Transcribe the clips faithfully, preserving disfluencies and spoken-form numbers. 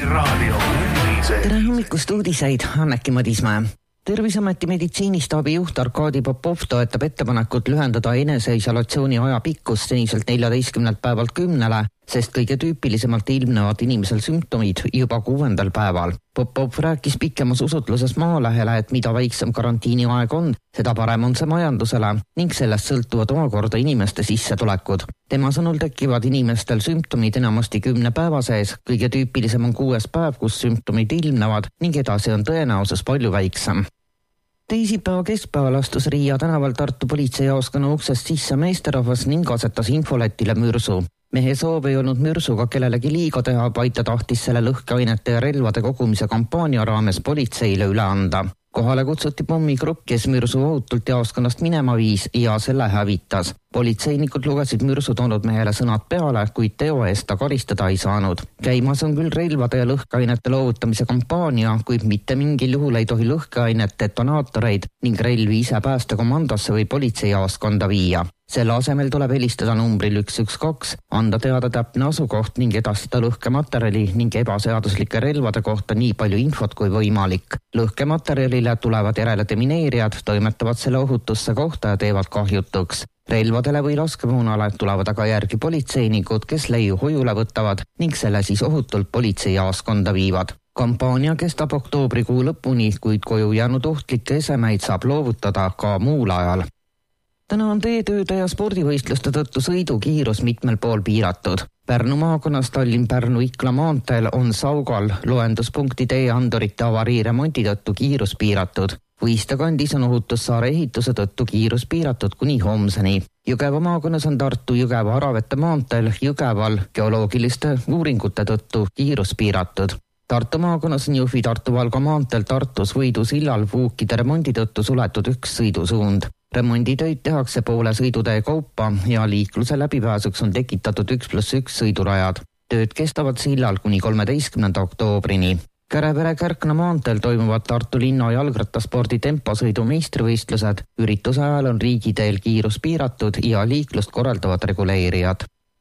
Raadio. Tere hommikust uudiseid, Anneki Madismäe. Tervisameti meditsiinistaabi juht Arkadi Popov toetab ettepanekut lühendada eneseisolatsiooni aja pikkus seniselt neljateistkümnelt päevalt kümnele, sest kõige tüüpilisemalt ilmnevad inimesel sümptomid juba kuuendal päeval. Popov rääkis pikemas usutluses Maalehele, et mida väiksem karantiini aeg on, seda parem on see majandusele ning sellest sõltuvad omakorda inimeste sissetulekud. Tema sõnul tekivad inimestel sümptomid enamasti kümne päeva sees, kõige tüüpilisem on kuues päev, kus sümptomid ilmnevad ning edasi on tõenäosus palju väiksem. Teisipäeva keskpäeval astus Riia tänaval Tartu politseijaoskonna uksest sisse meesterahvas ning asetas infoletile mürsu. Mehe soov ei olnud mürsuga kellelegi liiga teha, vaid ta tahtis selle lõhkeainete ja relvade kogumise kampaania raames politseile üle anda. Kohale kutsuti pommigrupp, kes mürsu ohutult jaoskonnast minema viis ja selle hävitas. Politseinikud lugesid mürsu toonud mehele sõnad peale, kuid teo eest ta karistada ei saanud. Käimas on küll relvade ja lõhkeainete loovutamise kampaania, kuid mitte mingil juhul ei tohi lõhkeainet, detonaatoreid ning relvi ise päästekomandosse või politseijaoskonda viia. Selle asemel tuleb helistada numbril üks üks kaks, anda teada täpne asukoht ning edastada lõhkematerjali ning ebaseaduslike relvade kohta nii palju infot kui võimalik. Lõhkematerjalile tulevad järele demineerijad, toimetavad selle ohutusse kohta ja teevad kahjutuks. Relvadele või laskemoonale tulevad aga järgi politseinikud, kes leiu hojule võtavad ning selle siis ohutult politseijaoskonda viivad. Kampaania kestab oktoobrikuu lõpuni, kuid koju jäänud ohtlikke esemeid saab loovutada ka muul ajal. Täna on teetööde ja spordivõistluste tõttu sõidukiirus mitmel pool piiratud. Pärnu maakonnas Tallinn-Pärnu-Ikla maanteel on Saugal loenduspunkti teeandurite avarii remonti tõttu kiirus piiratud. Võistekandis on Ohutussaare ehituse tõttu kiirus piiratud kuni homseni. Jõgeva maakonnas on Tartu-Jõgeva-Aravete maanteel Jõgeval geoloogiliste uuringute tõttu kiirus piiratud. Tartu maakonnas on Jõhvi-Tartu-Valga maanteel Tartus Võidusillal vuukide remondi tõttu suletud üks sõidusuund. Remonditöid tehakse poole sõidutee kaupa ja liikluse läbipääsuks on tekitatud üks pluss üks sõidurajad. Tööd kestavad sillal kuni kolmeteistkümnenda oktoobrini. Kärevere-Kärkna maanteel toimuvad Tartu linna jalgrattaspordi temposõidu meistrivõistlused. Ürituse ajal on riigiteel kiirus piiratud ja liiklust korraldavad reguleerijad.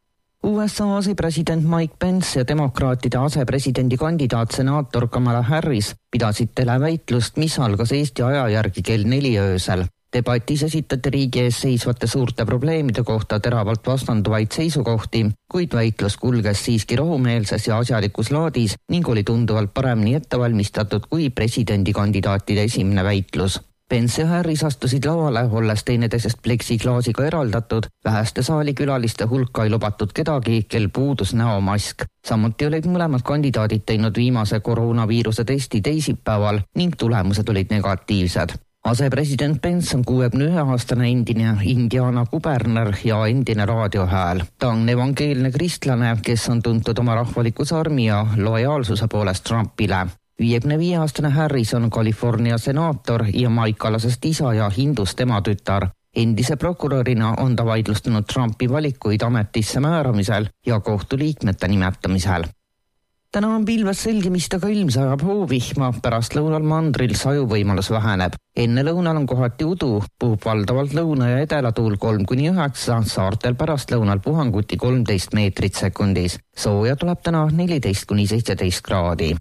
U S A asepresident Mike Pence ja demokraatide asepresidendi kandidaat senaator Kamala Harris pidasid televäitlust, mis algas Eesti aja järgi kell neli öösel. Debatis esitati riigi ees seisvate suurte probleemide kohta teravalt vastanduvaid seisukohti, kuid väitlus kulges siiski rahumeelses ja asjalikus laadis ning oli tunduvalt paremini ettevalmistatud kui presidendikandidaatide esimene väitlus. Pence ja Harris astusid lavale, olles teineteisest pleksiklaasiga eraldatud, väheste saalikülaliste hulka ei lubatud kedagi, kel puudus näomask. Samuti olid mõlemad kandidaadid teinud viimase koroonaviiruse testi teisipäeval ning tulemused olid negatiivsed. Asepresident Pence on kuuekümne ühe aastane endine Indiana kuberner ja endine raadiohääl. Ta on evangeelne kristlane, kes on tuntud oma rahvaliku sarmi ja lojaalsuse poolest Trumpile. viiekümne viie aastane Harris on California senaator ja maikalasest isa ja hindust ema tütar. Endise prokurörina on ta vaidlustanud Trumpi valikuid ametisse määramisel ja kohtuliikmete nimetamisel. Täna on pilves selgimist, aga ilm sajab hoovihma, pärast lõunal mandril saju võimalus väheneb. Enne lõunal on kohati udu, puhub valdavalt lõuna ja edelatuul kolm kuni üheksa, saartel pärast lõunal puhanguti kolmteist meetrit sekundis. Sooja tuleb täna neliteist kuni seitseteist kraadi.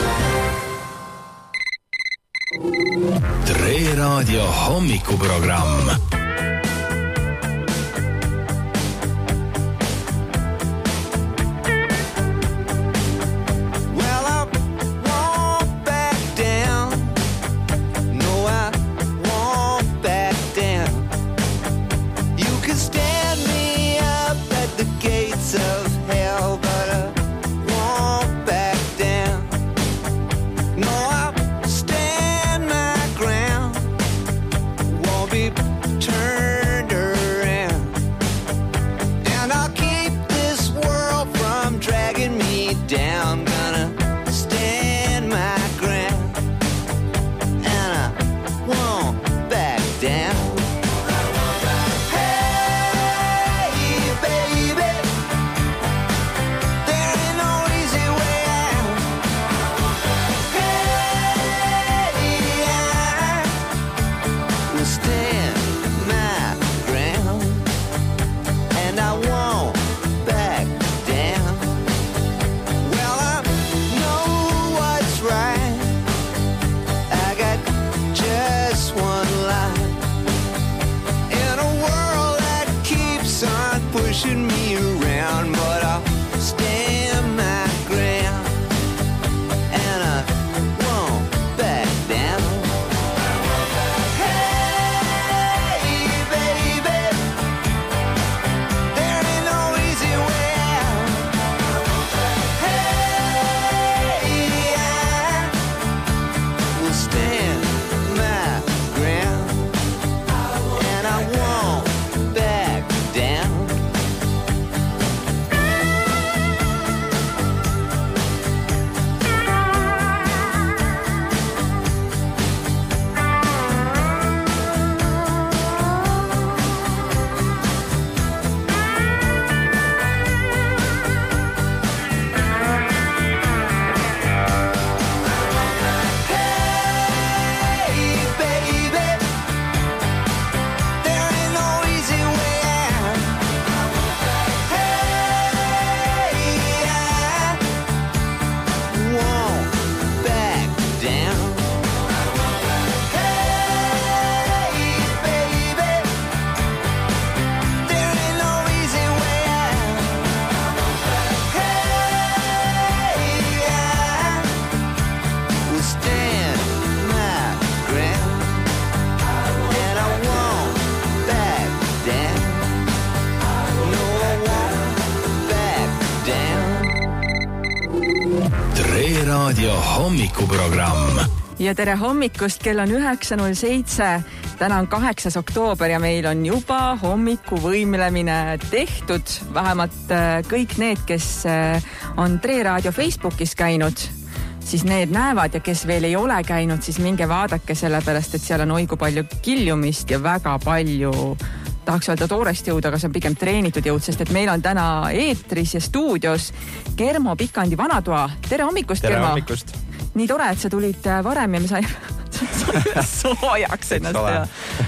Tre Raadio hommikuprogramm. Turn Raadio hommikuprogramm. Ja tere hommikust, kell on üheksa null seitse. Täna on kaheksas oktoober ja meil on juba hommiku võimlemine tehtud. Vähemalt kõik need, kes on Tre Raadio Facebookis käinud, siis need näevad ja kes veel ei ole käinud, siis minge vaadake sellepärast, et seal on oigu palju kiljumist ja väga palju, tahaks öelda toorest jõud, aga see on pigem treenitud jõud, sest et meil on täna eetris ja stuudios Germo Pikandi vanatoa. Tere hommikust, Tere Germo! hommikust! Nii tore, et sa tulid varem ja me sai soojaks ennast teha.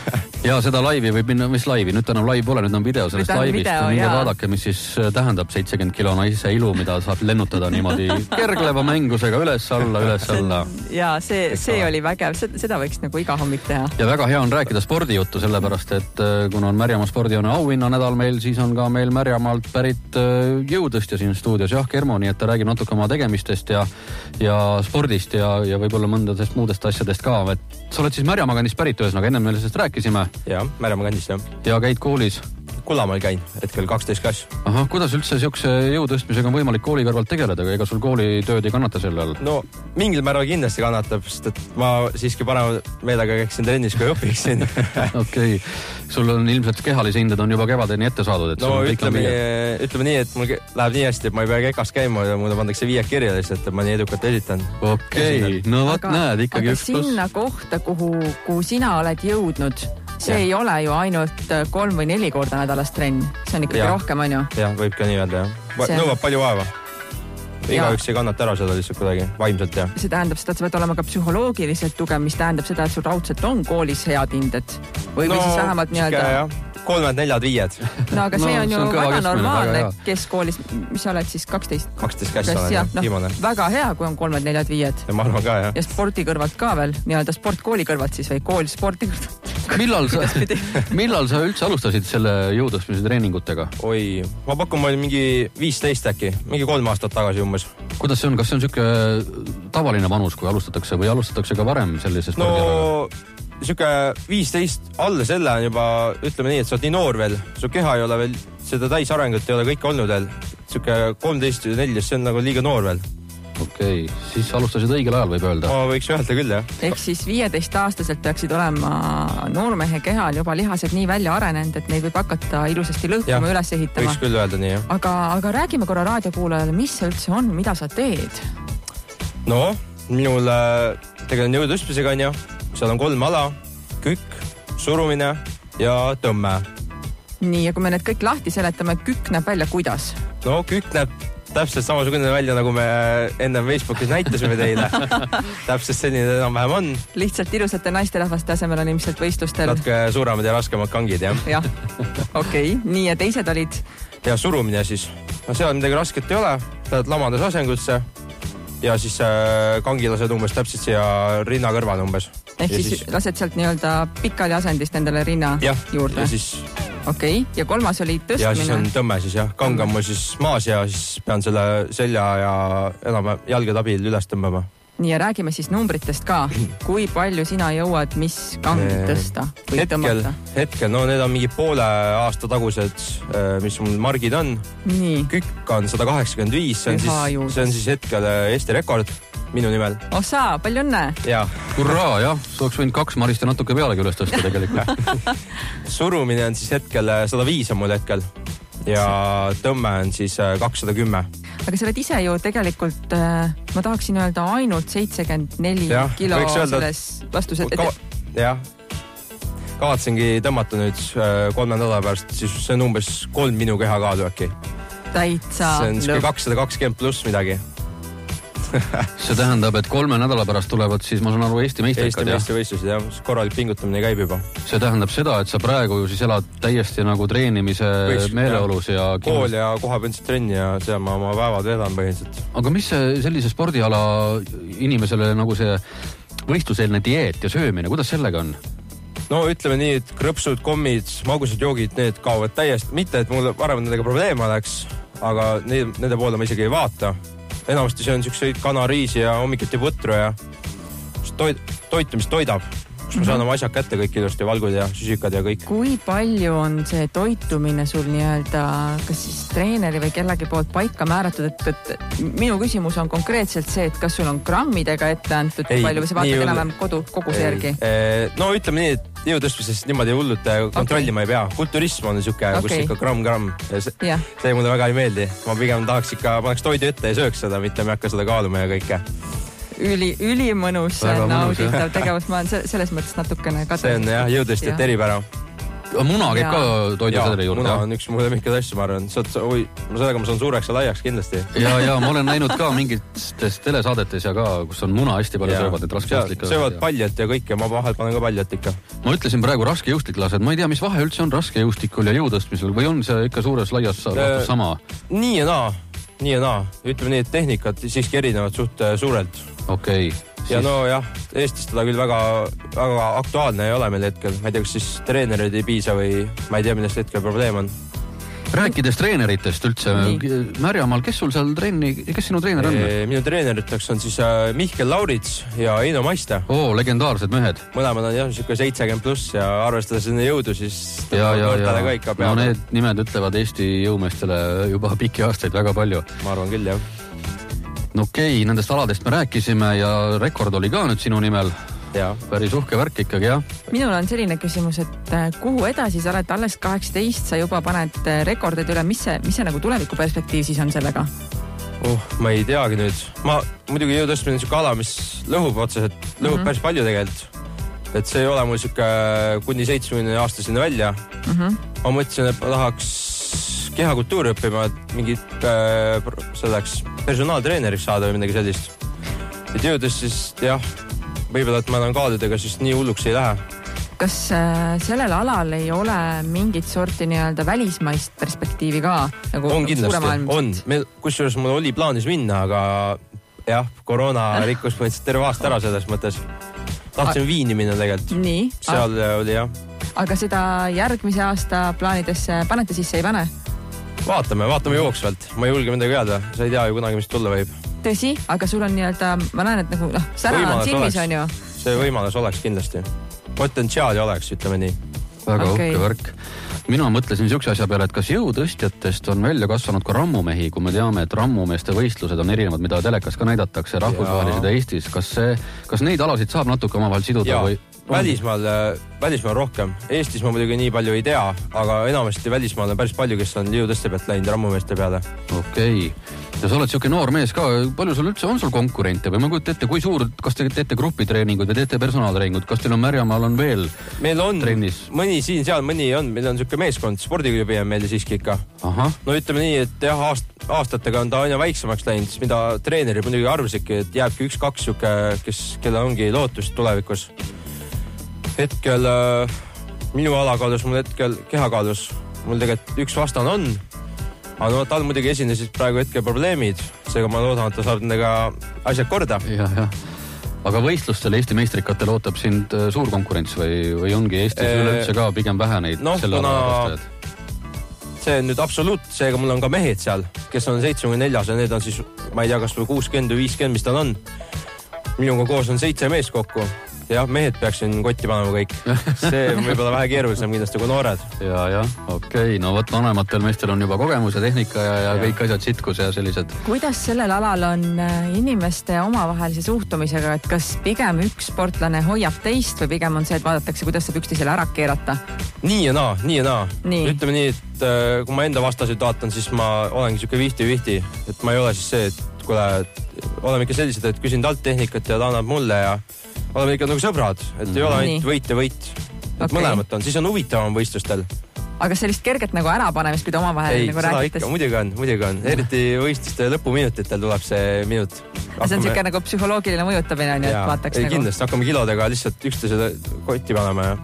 Ja seda laivi võib minna, mis laivi? Nüüd enam laiv pole, nüüd on video sellest laivist. Video, minge vaadake, mis siis tähendab seitsekümmend kilo naise ilu, mida saab lennutada niimoodi kergleva mängusega üles-alla, üles-alla. Ja see, see oli vägev, seda võiks nagu iga hommik teha. Ja väga hea on rääkida spordijuttu, sellepärast, et kuna on Märjamaa spordijoone auhinna nädal meil, siis on ka meil Märjamaalt pärit jõudõstja siin stuudios. Jah, Germo, nii et ta räägib natuke oma tegemistest ja, ja spordist ja, ja võib-olla mõndadest muudest asjadest ka. Et sa oled siis Märjamaa kandist pärit ühesõnaga, ennem meil sellest rääkisime. Jaa, Märjamaa kandist, jah. Ja käid koolis? Kullamaal käin, hetkel kaksteist klass. Aha, kuidas üldse siukse jõutõstmisega on võimalik kooli kõrvalt tegeleda, ega sul koolitööd ei kannata selle all? No, mingil määral kindlasti kannatab, sest et ma siiski parema meelega käiksin trennis, kui õpiksin. Okei, sul on ilmselt kehalise hinded on juba kevadeni ette saadud, et no ütleme, ütleme nii, et mul läheb nii hästi, et ma ei pea kekas käima ja mulle pandakse viied kirja lihtsalt, et ma nii edukalt esitan. Okei, no võt näed, ikkagi üks pluss. Sinna kohta, kuhu, kuhu sina oled jõudnud, see ja. Ei ole ju ainult kolm või neli korda nädalas trenn. See on ikkagi ja. Rohkem, on ju? Jah, võib ka nii öelda, jah. See... Nõuab palju vaeva. Iga üks ei kannata ära seda lihtsalt kuidagi vaimselt, jah. See tähendab seda, et sa pead olema ka psühholoogiliselt tugev, mis tähendab seda, et sul raudselt on koolis head hinded. Või, no, või siis vähemalt nii-öelda... kolmed, neljad, viied. No aga see no, on ju on väga normaalne väga keskkoolis, mis sa oled siis kaksteist? kaksteist klass olen, jah, viimane. No, väga hea, kui on kolmed, neljad, viied. Ja ma arvan ka, jah. Ja spordi kõrvalt ka veel, nii-öelda sportkooli kõrvalt siis või kool spordi kõrvalt. Millal sa, millal sa üldse alustasid selle jõudõstmise treeningutega? Oi, ma pakun, ma olin mingi viisteist äkki, mingi kolm aastat tagasi umbes. Kuidas see on? Kas see on siuke tavaline vanus, kui alustatakse või alustatakse ka varem sellise spordialaga? No, siuke viisteist alla selle on juba, ütleme nii, et sa oled nii noor veel, su keha ei ole veel, seda täisarengut ei ole kõik olnud veel. Siuke kolmteist ja neliteist, see on nagu liiga noor veel. Okei, siis alustasid õigel ajal, võib öelda. Ma võiks öelda küll, jah. Ehk siis viieteist aastaselt peaksid olema noormehe kehal juba lihased nii välja arenenud, et neid võib hakata ilusasti lõhkuma üles ehitama. Võiks küll öelda nii, jah. Aga, aga räägime korra raadiokuulajale, mis see üldse on, mida sa teed? No, minul tegelen jõudõstmisega on ju. Seal on kolm ala, kükk, surumine ja tõmme. Nii, ja kui me need kõik lahti seletame, kükk näeb välja kuidas? No, kükk näeb täpselt samasugune välja, nagu me enne Facebookis näitasime teile. Täpselt selline enam-vähem on. Lihtsalt ilusate naisterahvaste asemel on ilmselt võistlustel. Natuke suuremad ja raskemad kangid, jah. Jah, okei. Okay. Nii, ja teised olid? Ja surumine siis. No seal midagi rasket ei ole. Lähed lamades asengusse ja siis kangi lased umbes täpselt siia rinna kõrval umbes. Ehk siis, siis lased sealt nii-öelda pikali asendist endale rinna ja, juurde? Ja siis... Okei, okay. Ja kolmas oli tõstmine? Ja siis on tõmme siis, jah. Kang on mul siis maas ja siis pean selle selja ja enam jalgade abil üles tõmbama. Nii, ja räägime siis numbritest ka. Kui palju sina jõuad, mis kangi tõsta või hetkel, tõmmata? Hetkel, no need on mingi poole aasta tagused, mis mul margid on. Nii. Kükk on sada kaheksakümmend viis, see on, siis, see on siis hetkel Eesti rekord minu nimel. Osa, palju õnne! Jaa. Hurraa, jah. Sa oleks võinud kaks marist ja natuke pealegi üles tõsta tegelikult. Surumine on siis hetkel sada viis on mul hetkel ja tõmme on siis kakssada kümme. Aga sa oled ise ju tegelikult, ma tahaksin öelda ainult seitsekümmend neli ja, kilo selles vastus. Et... Ka... Jah. Kavatsengi tõmmata nüüd kolme nädala pärast, siis see on umbes kolm minu keha kaadu äkki. Täitsa. See on lõpp. kakssada kakskümmend pluss midagi. See tähendab, et kolme nädala pärast tulevad siis, ma saan aru, Eesti meistrikad. Eesti meistrivõistlused, jah. Korralik pingutamine käib juba. See tähendab seda, et sa praegu ju siis elad täiesti nagu treenimise Võiks, meeleolus ja... ja kool ja kohapealset trenni ja seal ma oma päevad vedan põhiliselt. Aga mis see sellise spordiala inimesele nagu see võistluseelne dieet ja söömine, kuidas sellega on? No ütleme nii, et krõpsud, kommid, magusad joogid, need kaovad täiesti. Mitte, et mul varem nendega probleeme oleks, aga need, nende poole ma isegi ei vaata. Enamasti see on siukseid kanariisi ja hommikuti võtru ja toid, toitumist toidab. kus ma saan oma asjad kätte kõik ilusti, valgud ja süsikad ja kõik. Kui palju on see toitumine sul nii-öelda, kas siis treeneri või kellegi poolt paika määratud, et, et minu küsimus on konkreetselt see, et kas sul on grammidega ette antud, kui palju või sa vaatad enam kodu, koguse järgi? No ütleme nii, et jõutõstmisest niimoodi hullult kontrollima okay. ei pea. Kulturism on niisugune okay., kus ikka gramm-gramm. See, yeah. see mulle väga ei meeldi. Ma pigem tahaks ikka, paneks toidu ette ja sööks seda, mitte me hakka seda kaaluma ja kõike. Üli, üli mõnus, nauditav tegevus. Ma olen selles mõttes natukene katsed. See on jah, jõudõstjat ja. eripära. Muna käib ka toidu selle juurde. Muna on üks mu lemmikad asju, ma arvan. Oi, sellega ma saan suureks ja laiaks kindlasti. Ja, ja ma olen näinud ka mingites telesaadetes ja ka, kus on muna hästi palju söövad, et raske jõustik. Söövad paljat ja kõik ja ma vahel panen ka paljat ikka. Ma ütlesin praegu raske jõustiklased. Ma ei tea, mis vahe üldse on raske jõustikul ja jõutõstmisel või on see ikka suures laias lahtus sama? Nii ja naa. Nii ja naa. Ütleme nii, et tehnikat siiski erinevad suht suurelt. Okei. Okay. Ja siis... no jah, Eestis teda küll väga, väga aktuaalne ei ole meil hetkel. Ma ei tea, kas siis treenerid ei piisa või ma ei tea, millest hetkel probleem on. Rääkides treeneritest üldse, Märjamaal, kes sul seal trenni, kes sinu treener on? E, minu treeneriteks on siis Mihkel Laurits ja Eino Maiste. Oo, legendaarsed mehed. Mõlemad on jah, niisugune seitsekümmend pluss ja arvestades enne jõudu, siis ja, ja, ja. ka ikka peab. No need nimed ütlevad Eesti jõumeestele juba pikki aastaid väga palju. Ma arvan küll, jah. No okei, okay, nendest aladest me rääkisime ja rekord oli ka nüüd sinu nimel. Ja. Päris uhke värk ikkagi, jah. Minul on selline küsimus, et kuhu edasi sa oled alles kaheksateist, sa juba paned rekordid üle, mis see, mis see nagu tuleviku perspektiiv siis on sellega? Uh, ma ei teagi nüüd. Ma muidugi jõutõstmine on niisugune ala, mis lõhub otseselt, lõhub mm -hmm. päris palju tegelikult. Et see ei ole mul niisugune kuni seitsmekümne aastaseni välja. Mm -hmm. Ma mõtlesin, et ma tahaks kehakultuuri õppima, et mingit äh, selleks personaaltreeneriks saada või midagi sellist. Et jõudes siis, jah, võib-olla, et ma olen kaaludega, siis nii hulluks ei lähe. Kas äh, sellel alal ei ole mingit sorti nii-öelda välismaist perspektiivi ka? Nagu on kindlasti, on. Meil, kusjuures mul oli plaanis minna, aga jah, koroona rikkus põhimõtteliselt terve aasta ära selles mõttes. Tahtsin A Viini minna tegelikult. Nii? Seal A oli, jah. Aga seda järgmise aasta plaanidesse panete sisse, ei pane? Vaatame, vaatame jooksvalt. Ma ei julge midagi öelda. Sa ei tea ju kunagi, mis tulla võib. Tõsi, aga sul on nii-öelda, ma näen, et nagu, noh, sära on silmis on ju. See võimalus oleks kindlasti. Potentsiaali oleks, ütleme nii. Väga okay. Uhke värk. Mina mõtlesin siukse asja peale, et kas jõutõstjatest on välja kasvanud ka rammumehi, kui me teame, et rammumeeste võistlused on erinevad, mida telekas ka näidatakse, rahvusvahelised Eestis. Kas, see, kas neid alasid saab natuke omavahel siduda? Ja. Või... Välismaal, välismaal rohkem. Eestis ma muidugi nii palju ei tea, aga enamasti välismaal on päris palju, kes on jõutõste pealt läinud rammumeeste peale. Okei. Ja sa oled siuke noor mees ka. Palju sul üldse on sul konkurente või ma kujutan ette, kui suur, kas te teete grupitreeningud või teete personaaltreeningud? Kas teil on Märjamaal on veel meil on trennis? Mõni siin, seal, mõni on. Meil on siuke meeskond, spordiklubi on meil siiski ikka. Aha. No ütleme nii, et jah, aast, aastatega on ta aina väiksemaks läinud, mida treenerid muidugi arvasidki, et jääbki üks-kaks siuke, kes, kelle ongi lootust tulevikus. Hetkel äh, minu alakaalus, mul hetkel kehakaalus, mul tegelikult üks vastan on, aga no, tal muidugi esinesid praegu hetkel probleemid, seega ma loodan, et ta saab nendega asjad korda. Ja, ja. Aga võistlustel Eesti meistrikatel ootab sind suur konkurents või, või ongi Eestis e üleüldse ka pigem vähe neid no, selle ala vastajad? See on nüüd absoluut, seega mul on ka mehed seal, kes on seitsekümmend neljas ja need on siis, ma ei tea, kas või kuuskümmend või viiskümmend, mis tal on. Minuga koos on seitse mees kokku. Jah, mehed peaksin kotti panema kõik. See on võib-olla vähe keerulisem kindlasti kui noored. Ja, ja, okei. Okay. No võt vanematel meestel on juba kogemus ja tehnika ja, ja, ja kõik asjad sitkus ja sellised. Kuidas sellel alal on inimeste omavahelise suhtumisega, et kas pigem üks sportlane hoiab teist või pigem on see, et vaadatakse, kuidas saab üksteisele ära keerata? Nii ja naa, nii ja naa. Nii. Ütleme nii, et kui ma enda vastasid vaatan, siis ma olengi siuke vihti-vihti, et ma ei ole siis see, et kuule, oleme ikka sellised, et küsin talt tehnikat ja ta annab mulle ja oleme ikka nagu sõbrad, et ei ole ainult võit ja võit. Et okay. Mõlemat on, siis on huvitavam võistlustel. Aga sellist kerget nagu ärapanemist, kui ta omavahel ei, nagu räägites? Ei, seda ikka, muidugi on, muidugi on. Eriti võistluste lõpuminutitel tuleb see minut. Hakkame... See on siuke nagu psühholoogiline mõjutamine, on ju, et vaataks ei, nagu... Kindlasti, hakkame kilodega lihtsalt üksteisele kotti panema ja...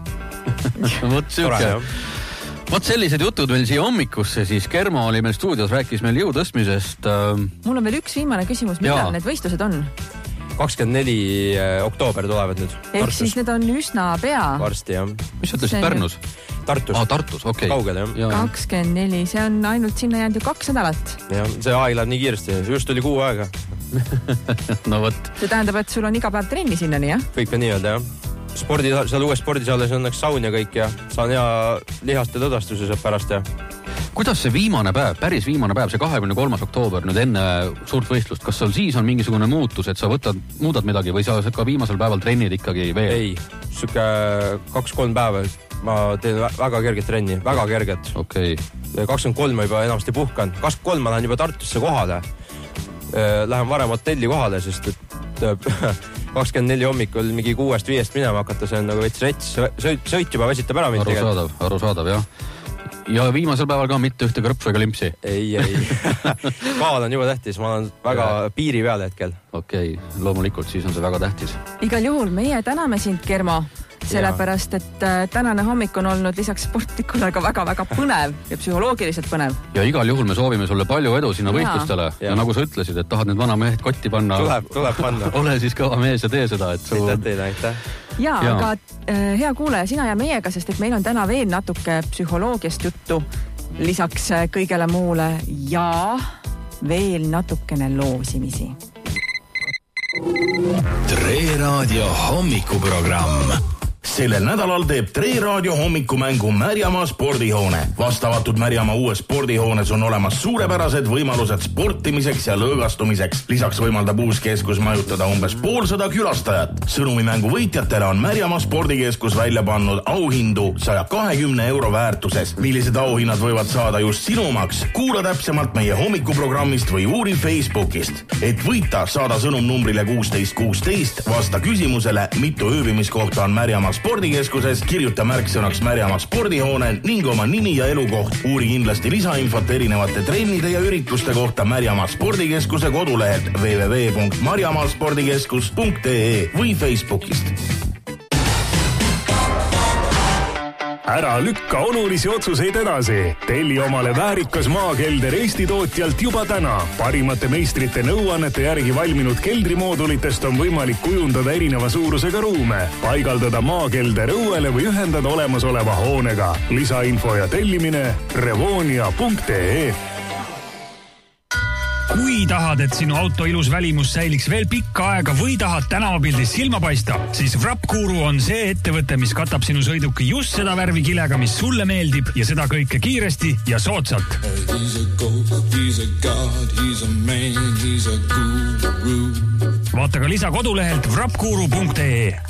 Võt siuke. Võt sellised jutud meil siia hommikusse, siis Kermo oli meil stuudios, rääkis meil jõutõstmisest. Mul on veel üks viimane küsimus, mida need võistlused on? kakskümmend neli oktoober tulevad nüüd. Ehk siis need on üsna pea. Varsti, jah. Mis ütlesid Pärnus? Tartus. Ah, Tartus, okei. Okay. Kaugel, jah. kakskümmend neli, see on ainult sinna jäänud ju kaks nädalat. Jah, see aeg läheb nii kiiresti. Just oli kuu aega. No võt. See tähendab, et sul on iga päev trenni sinna, nii, jah? Kõik on nii öelda, jah. spordi, seal uues spordisaalis on õnneks saun ja kõik ja saan hea lihaste tõdastuse sealt pärast ja kuidas see viimane päev, päris viimane päev, see kahekümne kolmas oktoober nüüd enne suurt võistlust, kas sul siis on mingisugune muutus, et sa võtad, muudad midagi või sa ka viimasel päeval trennid ikkagi veel? Ei, siuke kaks-kolm päeva ma teen väga kerget trenni, väga kerget. Okay. kakskümmend kolm ma juba enamasti puhkan, kakskümmend kolm ma lähen juba Tartusse kohale. Lähen varem hotelli kohale, sest et kakskümmend neli hommikul mingi kuuest viiest minema hakata, see on nagu veits rets, sõit juba väsitab ära. Arusaadav, arusaadav, jah. Ja viimasel päeval ka mitte ühte krõpsu ega limpsi? Ei, ei. Kaal on juba tähtis, ma olen väga piiri peal hetkel. Okei, okay, loomulikult siis on see väga tähtis. Igal juhul meie täname sind, Kermo, sellepärast, et tänane hommik on olnud lisaks sportlikule ka väga-väga põnev ja psühholoogiliselt põnev. Ja igal juhul me soovime sulle palju edu sinna võistlustele. Ja, ja nagu sa ütlesid, et tahad need vana mehed kotti panna. Tuleb, tuleb panna. Ole siis kõva mees ja tee seda. Et su... Aitäh teile, aitäh. Ja, ja, aga äh, hea kuulaja, sina ja meiega, sest et meil on täna veel natuke psühholoogiast juttu lisaks kõigele muule ja veel natukene loosimisi. Tre Raadio hommikuprogramm. Sellel nädalal teeb Tre Raadio hommikumängu Märjamaa spordihoone. Vastavatud Märjamaa uues spordihoones on olemas suurepärased võimalused sportimiseks ja lõõgastumiseks. Lisaks võimaldab uus keskus majutada umbes poolsada külastajat. Sõnumimängu võitjatele on Märjamaa spordikeskus välja pannud auhindu saja kahekümne euro väärtuses. Millised auhinnad võivad saada just sinu omaks? Kuula täpsemalt meie hommikuprogrammist või uuri Facebookist. Et võita, saada sõnum numbrile kuusteist kuusteist, vasta küsimusele, mitu ööbimiskohta on Märjamaa spordikeskuses, kirjuta märksõnaks Märjamaa spordihoone ning oma nimi ja elukoht. Uuri kindlasti lisainfot erinevate trennide ja ürituste kohta Märjamaa spordikeskuse kodulehelt w w w punkt marjamaaspordikeskus punkt e e või Facebookist. Ära lükka olulisi otsuseid edasi. Telli omale väärikas maakelder Eesti tootjalt juba täna. Parimate meistrite nõuannete järgi valminud keldrimoodulitest on võimalik kujundada erineva suurusega ruume, paigaldada maakelder õuele või ühendada olemasoleva hoonega. Lisainfo ja tellimine revonia punkt e e. Kui tahad, et sinu auto ilus välimus säiliks veel pikka aega või tahad tänavapildis silma paista, siis Wrapguru on see ettevõte, mis katab sinu sõiduki just seda värvi kilega, mis sulle meeldib ja seda kõike kiiresti ja soodsalt. Vaata ka lisa kodulehelt wrapguru punkt e e.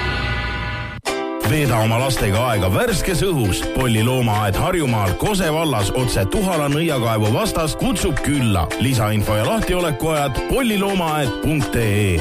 Veeda oma lastega aega värskes õhus. Polli loomaaed Harjumaal Kose vallas otse Tuhala nõiakaevu vastas kutsub külla. Lisainfo ja lahtiolekuajad polli loomaaed punkt e e.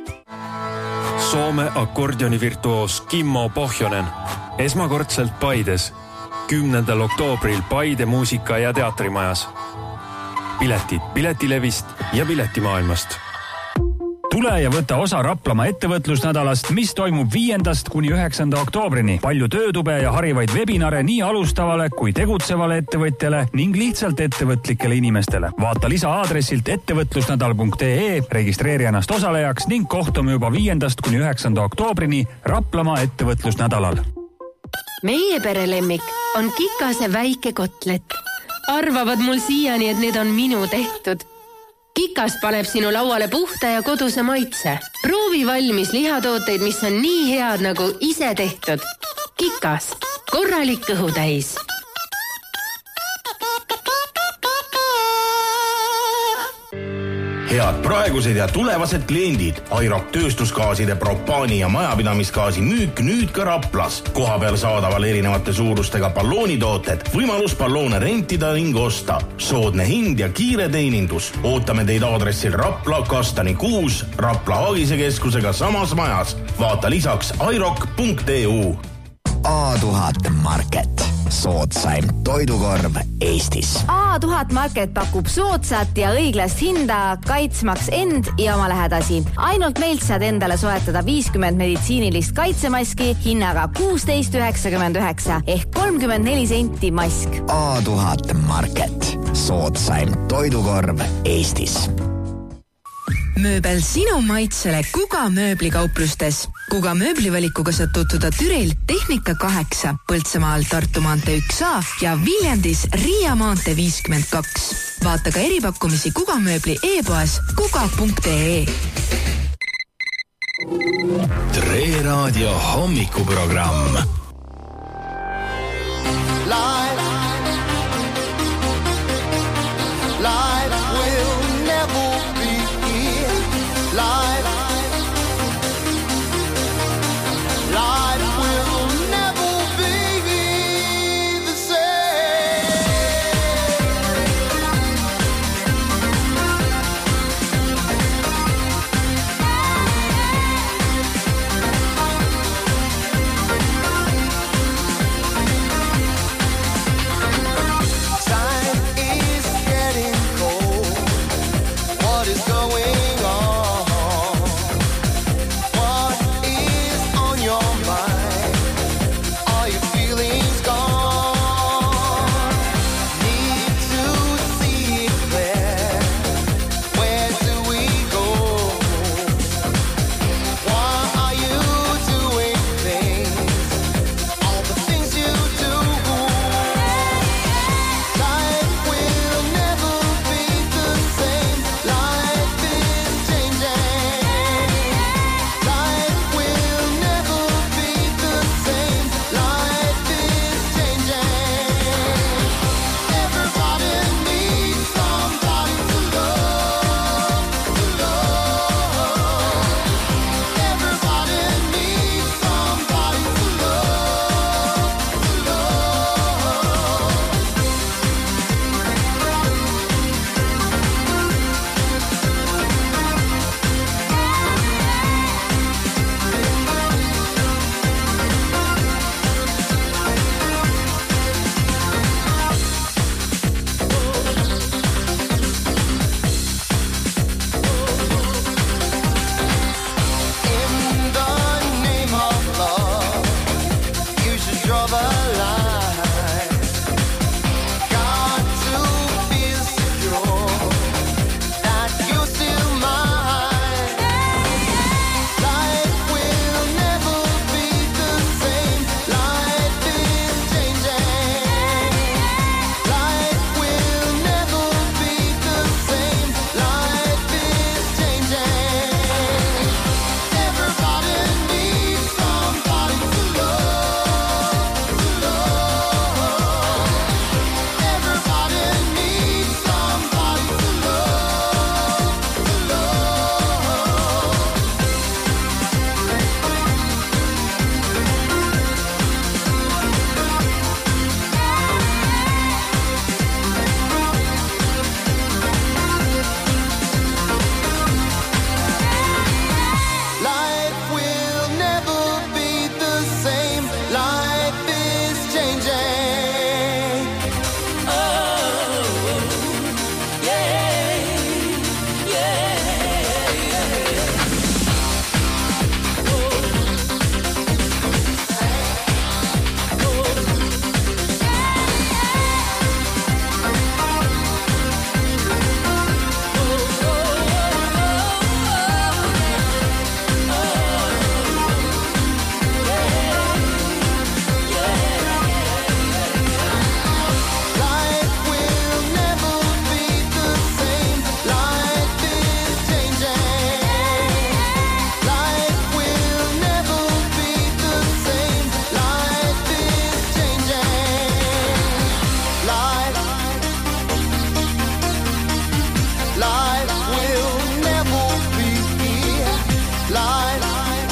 Soome akordioni virtuoos Kimmo Pohjonen. Esmakordselt Paides. kümnendal oktoobril Paide muusika- ja teatrimajas. Piletid Piletilevist ja Piletimaailmast. Tule ja võta osa Raplamaa ettevõtlusnädalast, mis toimub viiendast kuni üheksanda oktoobrini. Palju töötube ja harivaid webinare nii alustavale kui tegutsevale ettevõtjale ning lihtsalt ettevõtlikele inimestele. Vaata lisa aadressilt ettevõtlusnädal punkt e e, registreeri ennast osalejaks ning kohtume juba viiendast kuni üheksanda oktoobrini Raplamaa ettevõtlusnädalal. Meie perelemmik on Kikase väike kotlet. Arvavad mul siiani, et need on minu tehtud. Kikas paneb sinu lauale puhta ja koduse maitse. Proovi valmis lihatooteid, mis on nii head nagu ise tehtud. Kikas, korralik kõhutäis. Head praegused ja tulevased kliendid. Airok tööstusgaaside, propaani ja majapidamisgaasi müük nüüd ka Raplas. Koha peal saadaval erinevate suurustega balloonitooted. Võimalus balloone rentida ning osta. Soodne hind ja kiire teenindus. Ootame teid aadressil Rapla Kastani kuus, Rapla Haagise keskusega samas majas. Vaata lisaks airok punkt e u. A tuhat Market. Soodsaim toidukorv Eestis. A tuhat Market pakub soodsat ja õiglast hinda kaitsmaks end ja oma lähedasi. Ainult meilt saad endale soetada viiskümmend meditsiinilist kaitsemaski hinnaga kuusteist üheksakümmend üheksa ehk kolmkümmend neli senti mask. A tuhat Market. Soodsaim toidukorv Eestis. Mööbel sinu maitsele Kuga mööblikauplustes. Kuga mööblivalikuga saad tutvuda Türil Tehnika kaheksa, Põltsamaal Tartu maantee üks A ja Viljandis Riia maantee viiskümmend kaks. Vaata ka eripakkumisi Kuga mööbli e-poes kuga punkt e e. Tre Tre Raadio hommikuprogramm. Life, life will never be here. Life, life will never be the same. Time is getting cold. What is going on? What is on your mind? Are your feelings gone? Need to see it clear. Where do we go? Why are you doing things? All the things you do. Life will never be the same. Life is changing. Life will never be the same. Life is changing. Everybody needs somebody to love, to love. Everybody needs somebody to love, to love. In the name of love, you should draw the line. Got to feel secure that you're still mine. Life will never be the same. Life is changing. Life will never be the same. Life is changing. Everybody needs somebody to love, to love. Everybody needs somebody to love, to love. Life will never be the same. Life is changing. Oh, yeah, yeah, Life will never be the same. Life is changing. Life will never be the same. Life is changing. Life, life will never be here. Life,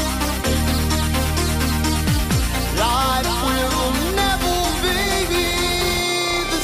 life will never be the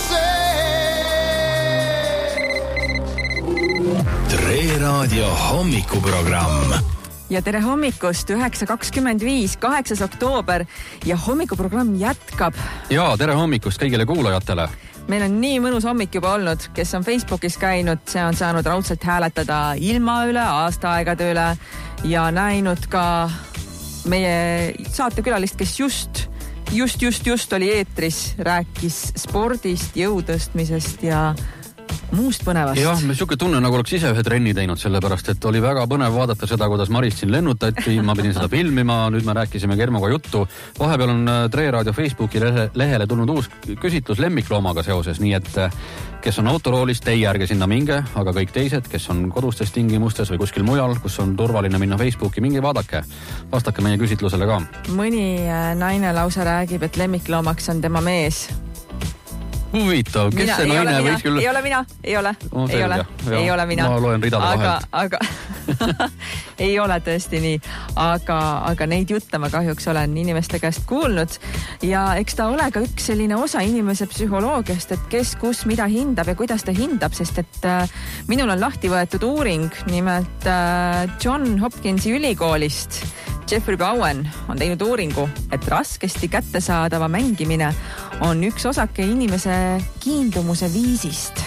same. Tre Raadio hommikuprogramm. ja tere hommikust, üheksa kakskümmend viis, kaheksas oktoober ja hommikuprogramm jätkab. ja tere hommikust kõigile kuulajatele. Meil on nii mõnus hommik juba olnud, kes on Facebookis käinud, see on saanud raudselt hääletada ilma üle, aastaaegade üle ja näinud ka meie saatekülalist, kes just, just, just, just oli eetris, rääkis spordist, jõutõstmisest ja muust põnevast. jah, me siuke tunne nagu oleks ise ühe trenni teinud, sellepärast et oli väga põnev vaadata seda, kuidas Marist siin lennutati, ma pidin seda filmima, nüüd me rääkisime Germoga juttu. Vahepeal on Tre Raadio Facebooki lehe, lehele tulnud uus küsitlus lemmikloomaga seoses, nii et kes on autoroolis, teie ärge sinna minge, aga kõik teised, kes on kodustes tingimustes või kuskil mujal, kus on turvaline minna Facebooki, minge vaadake. Vastake meie küsitlusele ka. Mõni naine lausa räägib, et lemmikloomaks on tema mees. Huvitav, kes mina, see naine võiks küll... Ei ole mina, ei ole, no, ei ole, ei ole mina. Ma loen ridade aga, vahelt. aga ei ole tõesti nii, aga, aga neid jutte ma kahjuks olen inimeste käest kuulnud ja eks ta ole ka üks selline osa inimese psühholoogiast, et kes, kus, mida hindab ja kuidas ta hindab, sest et äh, minul on lahti võetud uuring nimelt äh, John Hopkinsi ülikoolist. Jeffrey Bowen on teinud uuringu, et raskesti kättesaadava mängimine on üks osake inimese kiindumuse viisist.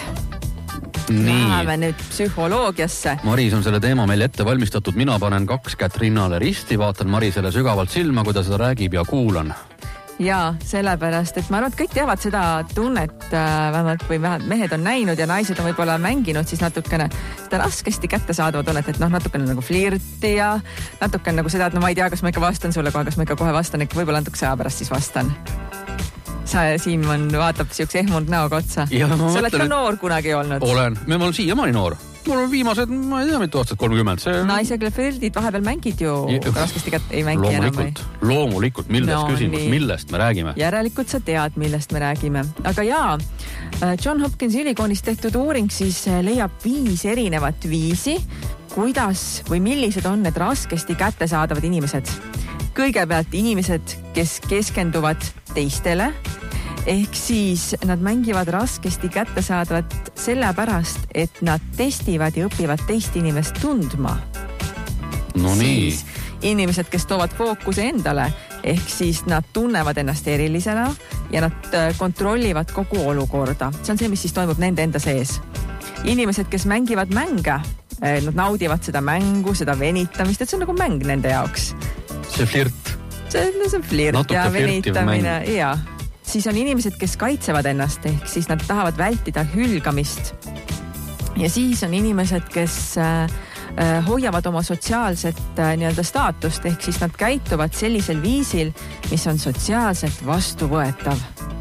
Läheme nüüd psühholoogiasse. Maris on selle teema meil ette valmistatud. Mina panen kaks kätt rinnale risti, vaatan Marisele sügavalt silma, kui ta seda räägib ja kuulan. Jaa, sellepärast, et ma arvan, et kõik teavad seda tunnet, vähemalt või mehed on näinud ja naised on võib-olla mänginud siis natukene seda raskesti kättesaadava tunnet, et noh, natukene nagu flirti ja natukene nagu seda, et no ma ei tea, kas ma ikka vastan sulle kohe, kas ma ikka kohe vastan, ikka võib-olla natukese aja pärast siis vastan. Sa Siimon vaatab siukse ehmunud näoga otsa. Sa oled ka noor kunagi olnud? Olen, me olen siiamaani noor. Mul on viimased, ma ei tea, mitu aastat, kolmkümmend. See... Naisega flirtid vahepeal mängid ju raskesti kätt, ei mängi enam või? Loomulikult, millest no, küsimus, millest me räägime? Järelikult sa tead, millest me räägime. Aga jaa, John Hopkins ülikoolist tehtud uuring siis leiab viis erinevat viisi, kuidas või millised on need raskesti kättesaadavad inimesed. Kõigepealt inimesed, kes keskenduvad teistele, ehk siis nad mängivad raskesti kättesaadavat sellepärast, et nad testivad ja õpivad teist inimest tundma. No nii. Siis inimesed, kes toovad fookuse endale, ehk siis nad tunnevad ennast erilisena ja nad kontrollivad kogu olukorda. See on see, mis siis toimub nende enda sees. Inimesed, kes mängivad mänge, nad naudivad seda mängu, seda venitamist, et see on nagu mäng nende jaoks. See flirt. See, see on flirt natuke ja venitamine. Ja. Siis on inimesed, kes kaitsevad ennast, ehk siis nad tahavad vältida hülgamist. Ja siis on inimesed, kes äh, hoiavad oma sotsiaalset äh, nii-öelda staatust, ehk siis nad käituvad sellisel viisil, mis on sotsiaalselt vastuvõetav.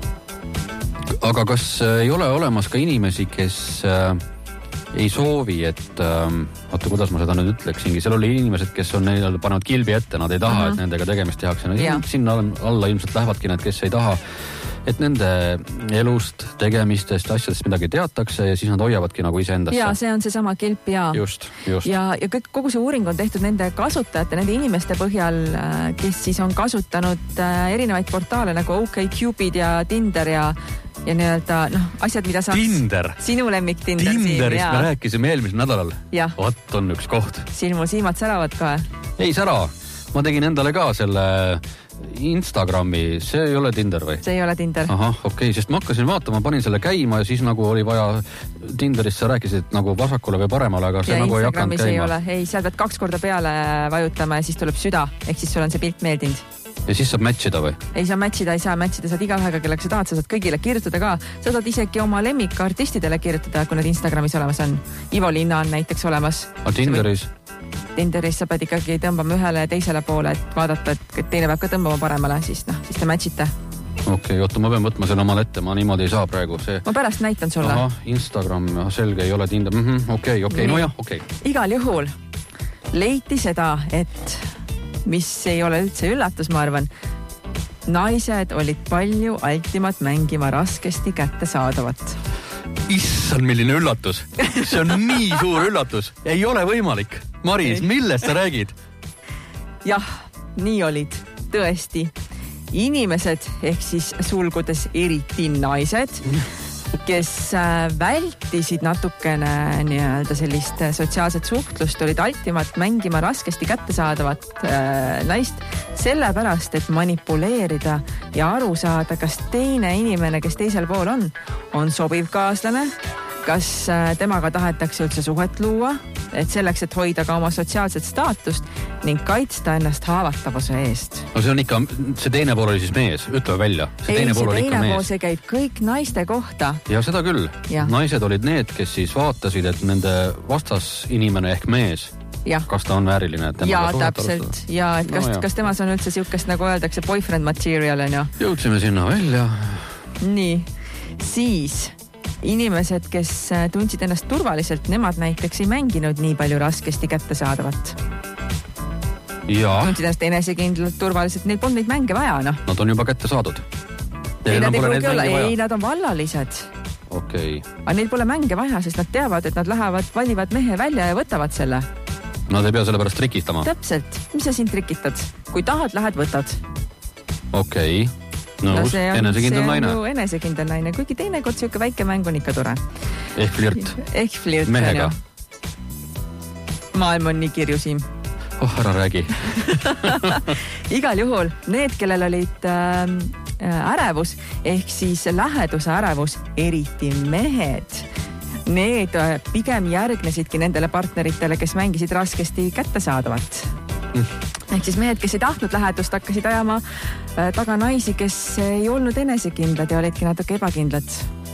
Aga kas äh, ei ole olemas ka inimesi, kes äh, ei soovi, et äh, oota, kuidas ma seda nüüd ütleksingi, seal oli inimesed, kes on neil panevad kilbi ette, nad ei taha, uh-huh. et nendega tegemist tehakse. Ja. Sinna alla ilmselt lähevadki need, kes ei taha, et nende elust, tegemistest, asjadest midagi teatakse ja siis nad hoiavadki nagu iseendasse. Ja see on see sama kilp ja. Just, just. Ja, ja kõik, kogu see uuring on tehtud nende kasutajate, nende inimeste põhjal, kes siis on kasutanud erinevaid portaale nagu OkCupid ja Tinder ja ja nii-öelda, noh, asjad, mida saaks... Tinder. Sinu lemmik Tinder. Tinderist me rääkisime eelmisel nädalal. Ja. Vat on üks koht. Siin mul siimad säravad ka. Ei sära. Ma tegin endale ka selle Instagrami. See ei ole Tinder või? See ei ole Tinder. Ahah, okei, okay, sest ma hakkasin vaatama, panin selle käima ja siis nagu oli vaja Tinderist, sa rääkisid nagu vasakule või paremale, aga see ja nagu ei hakanud käima. Ei ole. Ei, seal pead kaks korda peale vajutama ja siis tuleb süda. Ehk siis sul on see pilt meeldinud. Ja siis saab matchida või? Ei saa matchida, ei saa matchida, saad igaühega, kellega sa tahad, sa saad kõigile kirjutada ka. Sa saad isegi oma lemmikartistidele kirjutada, kui nad Instagramis olemas on. Ivo Linna on näiteks olemas. A Tinderis? Tinderis sa pead ikkagi tõmbama ühele ja teisele poole, et vaadata, et teine peab ka tõmbama paremale, siis noh, siis te matchite. Okei, okay, oota, ma pean võtma selle omal ette, ma niimoodi ei saa praegu. See... Ma pärast näitan sulle. Aha, Instagram, selge, ei ole Tinder. Mm-hmm, okei, okei, no jah, okei. Igal juhul leiti seda, et mis ei ole üldse üllatus, ma arvan. Naised olid palju altimat mängima raskesti kättesaadavat. Issand, milline üllatus. See on nii suur üllatus. Ei ole võimalik. Maris, millest sa räägid? Jah, nii olid. Tõesti. Inimesed, ehk siis sulgudes eriti naised, kes vältisid natukene nii-öelda sellist sotsiaalset suhtlust, olid altimat mängima raskesti kättesaadavat äh, naist sellepärast, et manipuleerida ja aru saada, kas teine inimene, kes teisel pool on, on sobiv kaaslane, kas äh, temaga tahetakse üldse suhet luua et selleks, et hoida ka oma sotsiaalset staatust ning kaitsta ennast haavatavuse eest. No see on ikka, see teine pool oli siis mees, ütle välja. See Ei, teine pool oli ikka teine mees. Pool, see käib kõik naiste kohta. Ja seda küll. Ja. Naised olid need, kes siis vaatasid, et nende vastas inimene ehk mees, ja. kas ta on vääriline. Ja täpselt. Ja et kas, no, kas temas on üldse siukest, nagu öeldakse, boyfriend material on ju. Jõudsime sinna välja. Nii, siis inimesed, kes tundsid ennast turvaliselt, nemad näiteks ei mänginud nii palju raskesti kättesaadavat. Ja. Tundsid ennast enesekindlalt turvaliselt, neil polnud neid mänge vaja, noh. Nad on juba kätte saadud. Ei, nad, ei olla, ei, nad on vallalised. Okei. Okay. Aga neil pole mänge vaja, sest nad teavad, et nad lähevad, valivad mehe välja ja võtavad selle. Nad ei pea selle pärast trikitama. Täpselt. Mis sa siin trikitad? Kui tahad, lähed, võtad. Okei. Okay. Nõus, no, enesekindel naine. See on ju enesekindel naine, kuigi teinekord siuke väike mäng on ikka tore. Ehk flirt. Ehk flirt. Mehega. Maailm on nii kirju, Siim. Oh, ära räägi. Igal juhul need, kellel olid äh, ärevus ehk siis läheduse ärevus, eriti mehed, need äh, pigem järgnesidki nendele partneritele, kes mängisid raskesti kättesaadavat. Mm. Ehk siis mehed, kes ei tahtnud lähedust, hakkasid ajama äh, taga naisi, kes ei olnud enesekindlad ja olidki natuke ebakindlad.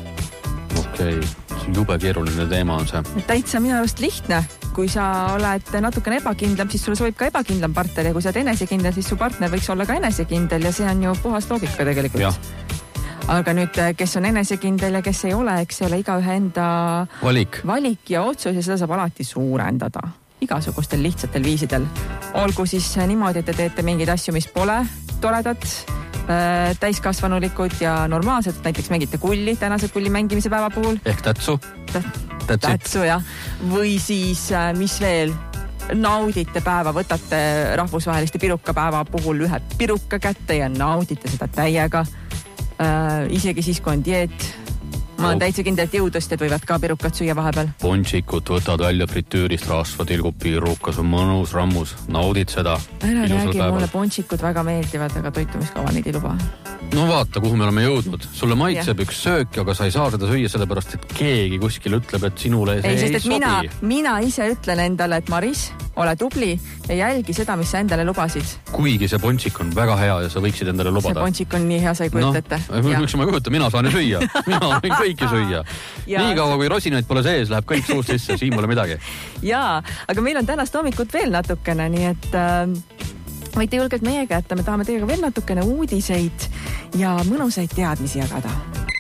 Okei, okay. Jube keeruline teema on see. Täitsa minu arust lihtne. Kui sa oled natukene ebakindlam, siis sulle sobib ka ebakindlam partner ja kui sa oled enesekindel, siis su partner võiks olla ka enesekindel ja see on ju puhas loogika tegelikult. Ja. Aga nüüd, kes on enesekindel ja kes ei ole, eks ole, igaühe enda valik, valik ja otsus ja seda saab alati suurendada. Igasugustel lihtsatel viisidel. Olgu siis niimoodi, et te teete mingeid asju, mis pole toredad, täiskasvanulikud ja normaalsed, näiteks mängite kulli tänase kulli mängimise päeva puhul. Ehk tätsu. Tätsu, jah. Või siis, mis veel, naudite päeva, võtate rahvusvaheliste pirukapäeva puhul ühe piruka kätte ja naudite seda täiega. Äh, isegi siis, kui on dieet. Ma olen täitsa kindel, et jõudostjad võivad ka pirukat süüa vahepeal. Pončikut võtad välja fritüürist, rasva tilgub pirukas, on mõnus, rammus, naudid seda. Ära räägi, mulle pončikud väga meeldivad, aga toitumiskava neid ei luba. No vaata, kuhu me oleme jõudnud. Sulle maitseb ja. Üks söök, aga sa ei saa seda süüa sellepärast, et keegi kuskil ütleb, et sinule see ei, ei, ei sobi. Mina, mina ise ütlen endale, et Maris, ole tubli ja jälgi seda, mis sa endale lubasid. Kuigi see pončik on väga hea ja sa võiksid endale lubada. See pončik on nii hea, sa ei kujuta ette. No, miks ma ei kujuta, mina saan ju süüa. Mina võin kõiki süüa. Ja. Nii kaua, kui rosinaid pole sees, läheb kõik suust sisse, siin pole midagi. Jaa, aga meil on tänast hommikut veel natukene, nii et äh, võite julgelt meie kätte, me tahame teiega veel natukene uudiseid ja mõnusaid teadmisi jagada.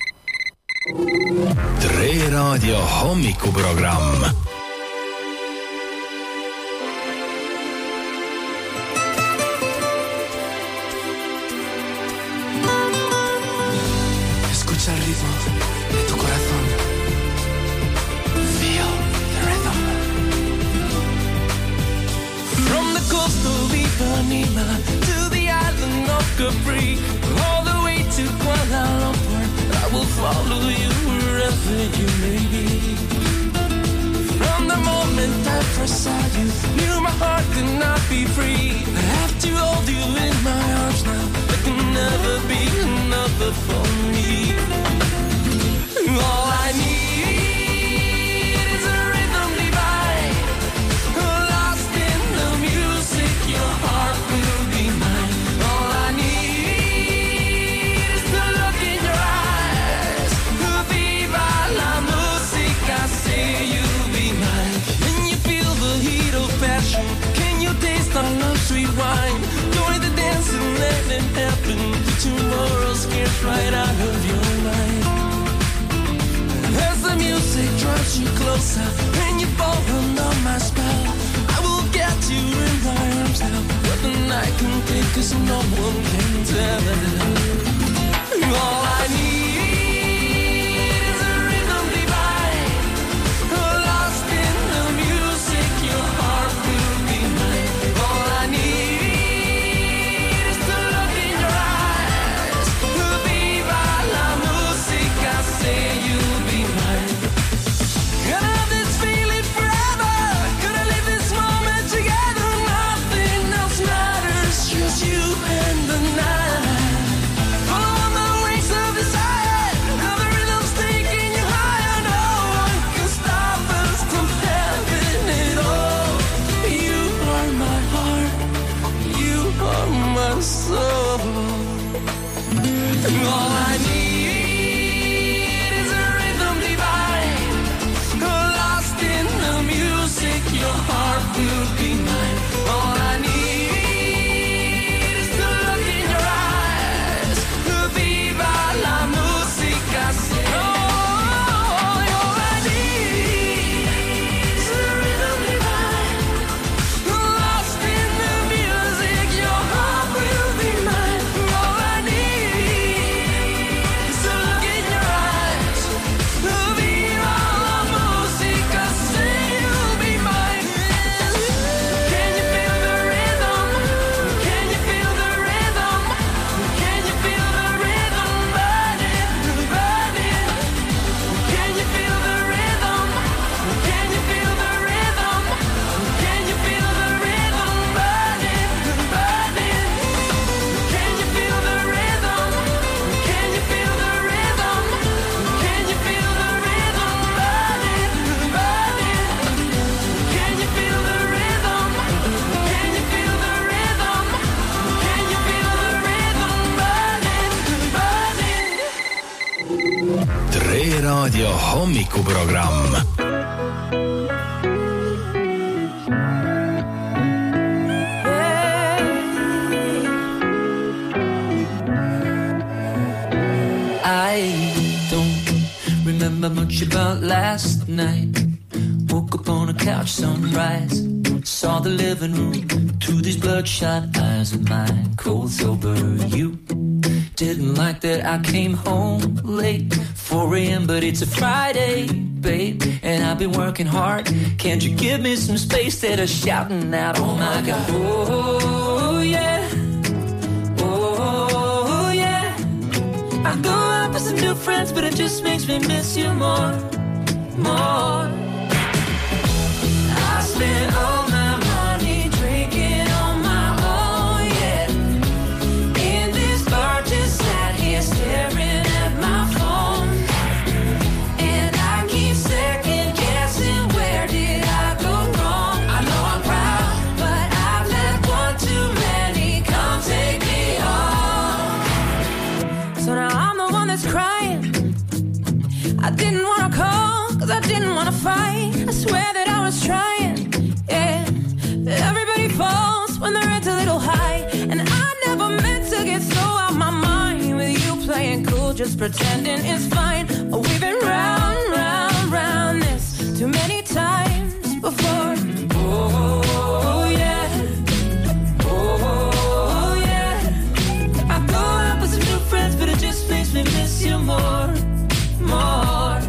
Tre Raadio hommikuprogramm. Escucha el ritmo de tu corazón. Feel the rhythm. From the coast of Ipanema to the island of Capri, all the way to Kuala Lumpur, I will follow you wherever you may be. From the moment I first saw you, knew my heart could not be free. I have to hold you in my arms now. There can never be another for me. All I need is a rhythm divine, lost in the music, your heart will be mine. All I need is the look in your eyes, viva la música, say you'll be mine. Can you feel the heat of passion? Can you taste our love sweet wine? Join the dance and let it happen. Put tomorrow scares right out of your mind. As the music draws you closer and you fall under my spell, I will get you in my arms now. What the night can take, cause no one can tell. All I need is a rhythm divine, lost in the music, your heart will be mine. All I need is the look in your eyes, viva la música, say you. You and the night. Raadio hommikuprogramm. I don't remember much about last night. Woke up on a couch, sunrise. Saw the living room through these bloodshot eyes of mine. Cold sober, you didn't like that I came home late, four a.m. but it's a Friday, babe, and I've been working hard. Can't you give me some space? That are shouting out, oh my God, oh yeah, oh yeah. I go out with some new friends, but it just makes me miss you more, more. I spent all my money drinking on my own, yeah. In this bar, just sat here staring at my phone, and I keep second guessing, where did I go wrong? I know I'm proud, but I've let one too many come take me home. So now I'm the one that's crying. I didn't want to call, cause I didn't want to fight. I swear that I was trying, yeah. But everybody falls when their head's a little high, and I never meant to get so out my mind with you playing cool, just pretending it's fine. Oh, we've been round, round, round this too many times before. Oh, yeah. Oh, yeah. I go out with some new friends, but it just makes me miss you more, more.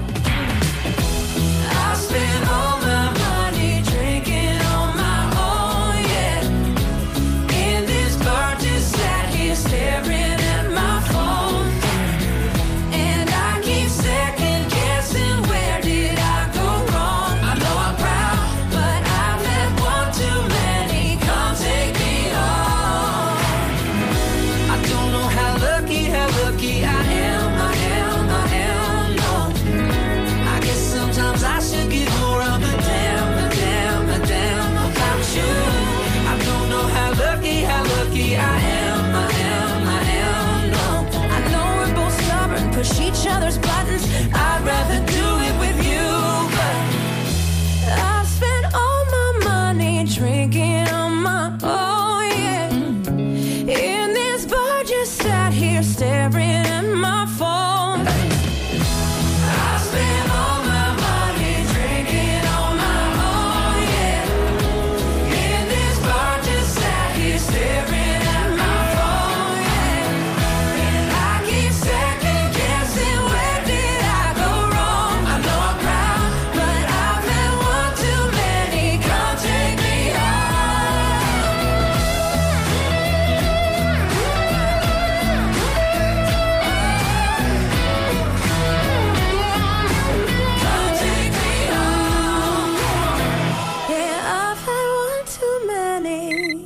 I spend all my money drinking on my own, yeah. In this bar, just sat here staring at my phone, and I keep second guessing, where did I go wrong? I know I'm proud, but I've let one too many come take me home. I don't know how lucky, how lucky I am, I am, I am, no. I guess sometimes I should get more of a damn, a damn, a damn about you. I don't know how lucky, how lucky I am, I am, I am, no. I know we're both stubborn, push each other's buttons. I'd rather do it with you, but I've spent all my money drinking on my own, yeah. In this bar, just sat here staring at my phone. I spent all my money drinking on my own, yeah. In this bar, just sat here staring at my phone, yeah. And I keep second guessing, where did I go wrong? I know I'm proud, but I've let one too many come take me home. Come take me home. Yeah, I've had one too many.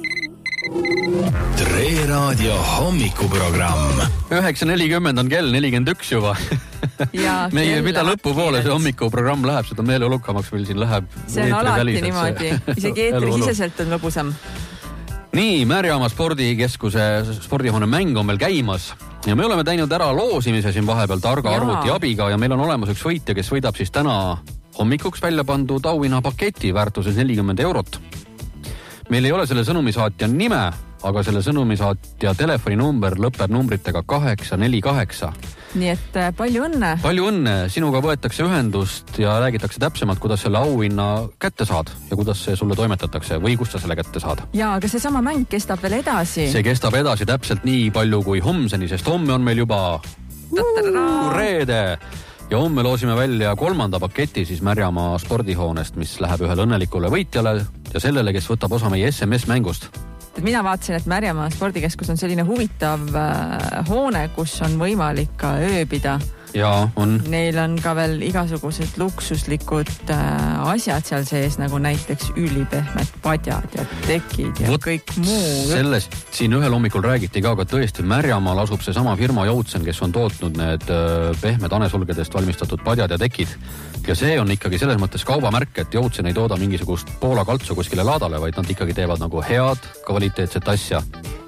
Tre Raadio hommikuprogramm. üheksa nelikümmend on kell, nelikümmend üks juba. Ja meie, kell mida läheb lõpupoole see kiirelt. hommikuprogramm läheb, seda meeleolukamaks meil siin läheb. See on alati eetriväliselt niimoodi, see isegi eluolu. eetrisiseselt on lõbusam. Nii, Märjamaa spordikeskuse spordihoone mäng on meil käimas ja me oleme teinud ära loosimise siin vahepeal targa Jaa. arvuti abiga ja meil on olemas üks võitja, kes võidab siis täna hommikuks välja pandud auhinnapaketi väärtuses nelikümmend eurot. Meil ei ole selle sõnumisaatja nime, aga selle sõnumisaatja telefoninumber lõpeb numbritega kaheksa neli kaheksa. Nii et äh, palju õnne. Palju õnne, sinuga võetakse ühendust ja räägitakse täpsemalt, kuidas selle auhinna kätte saad ja kuidas see sulle toimetatakse või kust sa selle kätte saad. Ja, aga see sama mäng kestab veel edasi. See kestab edasi täpselt nii palju kui homseni, sest homme on meil juba uh, reede ja homme loosime välja kolmanda paketi siis Märjamaa spordihoonest, mis läheb ühele õnnelikule võitjale ja sellele, kes võtab osa meie S M S-mängust. Mina vaatasin, et Märjamaa spordikeskus on selline huvitav äh, hoone, kus on võimalik ka ööbida. Jaa, on. Neil on ka veel igasugused luksuslikud äh, asjad seal sees, nagu näiteks ülipehmed padjad ja tekid ja Võt, kõik muu. Sellest siin ühel hommikul räägiti ka, aga tõesti Märjamaal asub see sama firma Joutsen, kes on tootnud need äh, pehmed hanesulgedest valmistatud padjad ja tekid. Ja see on ikkagi selles mõttes kaubamärk, et Joutsen ei tooda mingisugust Poola kaltsu kuskile laadale, vaid nad ikkagi teevad nagu head, kvaliteetset asja.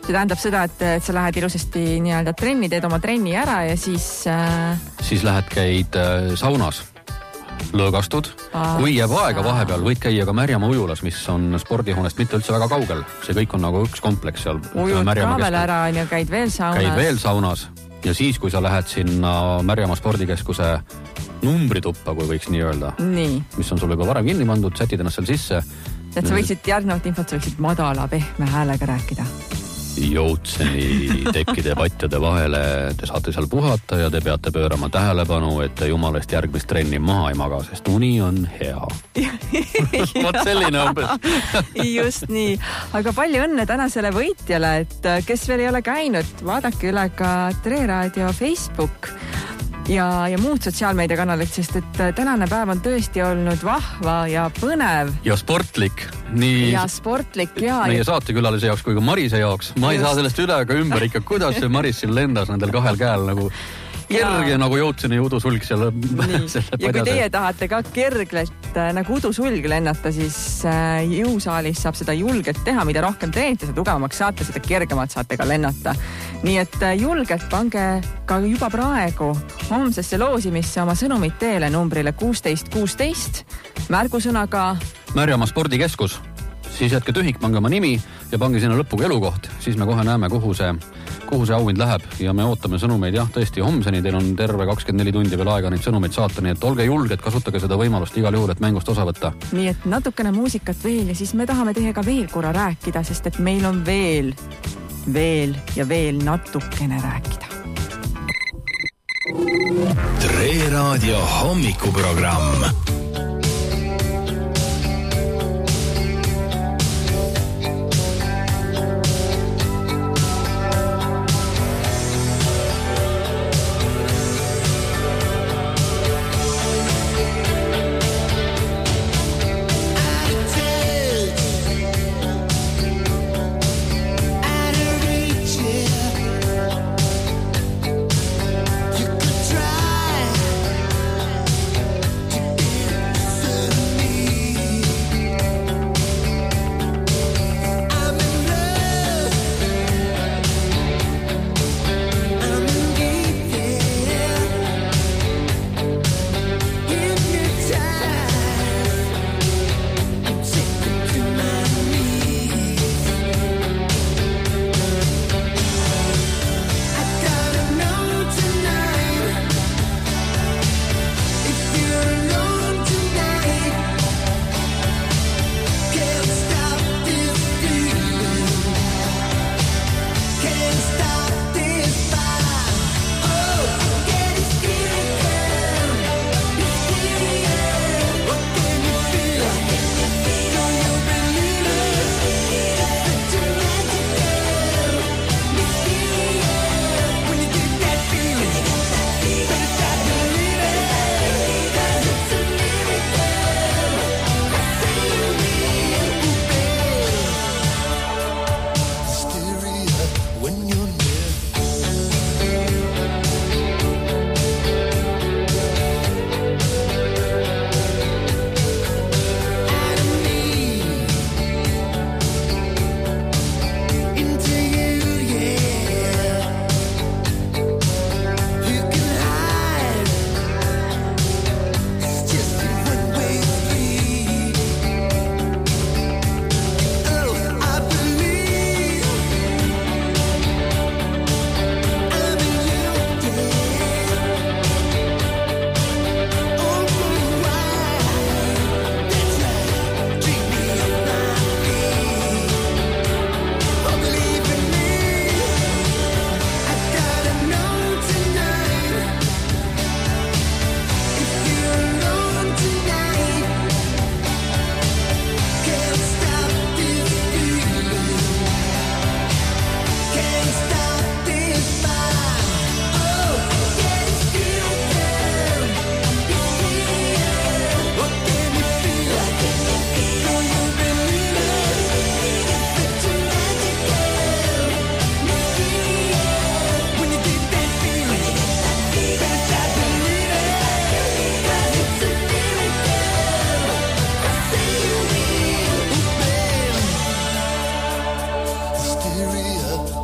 see tähendab seda, et, et sa lähed ilusasti nii-öelda trenni, teed oma trenni ära ja siis äh... siis lähed käid äh, saunas, lõõgastud. Ah, kui jääb aega vahepeal, võid käia ka Märjamaa ujulas, mis on spordihoonest mitte üldse väga kaugel. See kõik on nagu üks kompleks seal. Ujud ka veel ära on ja käid veel saunas. Käid veel saunas ja siis, kui sa lähed sinna Märjamaa spordikeskuse numbrituppa, kui võiks nii öelda, nii. mis on sul juba varem kinni pandud, sätid ennast seal sisse. Et sa võiksid järgnevat infot, sa võiksid madala pehme häälega rääkida. Joutseni tekkide patjade vahele te saate seal puhata ja te peate pöörama tähelepanu, et te jumalast järgmist trenni maha ei maga, sest uni on hea. Vot selline umbes. Just nii. Aga palju õnne tänasele võitjale, et kes veel ei ole käinud, vaadake üle ka Tre Raadio Facebook ja, ja muud sotsiaalmeediakanalid, sest et tänane päev on tõesti olnud vahva ja põnev. Ja sportlik. Nii ja sportlik, ja. Meie saatekülalise jaoks kui ka Marise jaoks. Ma ei Just. saa sellest üle ega ümber ikka, kuidas see Maris siin lendas nendel kahel käel nagu kerge ja. Nagu Joutseni udusulg seal. Ja kui teie tahate ka kergelt nagu udusulg lennata, siis jõusaalis saab seda julgelt teha, mida rohkem treenite, seda tugevamaks saate, seda kergemalt saate ka lennata. Nii et julgelt pange ka juba praegu homsesse loosimisse oma sõnumid teele numbrile kuusteist kuusteist märgusõnaga Märjamaa spordikeskus. Siis jätke tühik, pange oma nimi ja pange sinna lõpuga elukoht. Siis me kohe näeme, kuhu see, kuhu see auhind läheb ja me ootame sõnumeid jah, tõesti homseni. Teil on terve kakskümmend neli tundi veel aega neid sõnumeid saata, nii et olge julged, kasutage seda võimalust igal juhul, et mängust osa võtta. Nii et natukene muusikat veel ja siis me tahame teiega veel korra rääkida, sest et meil on veel, veel ja veel natukene rääkida. Tre Raadio hommikuprogramm. You could try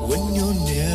when you're near.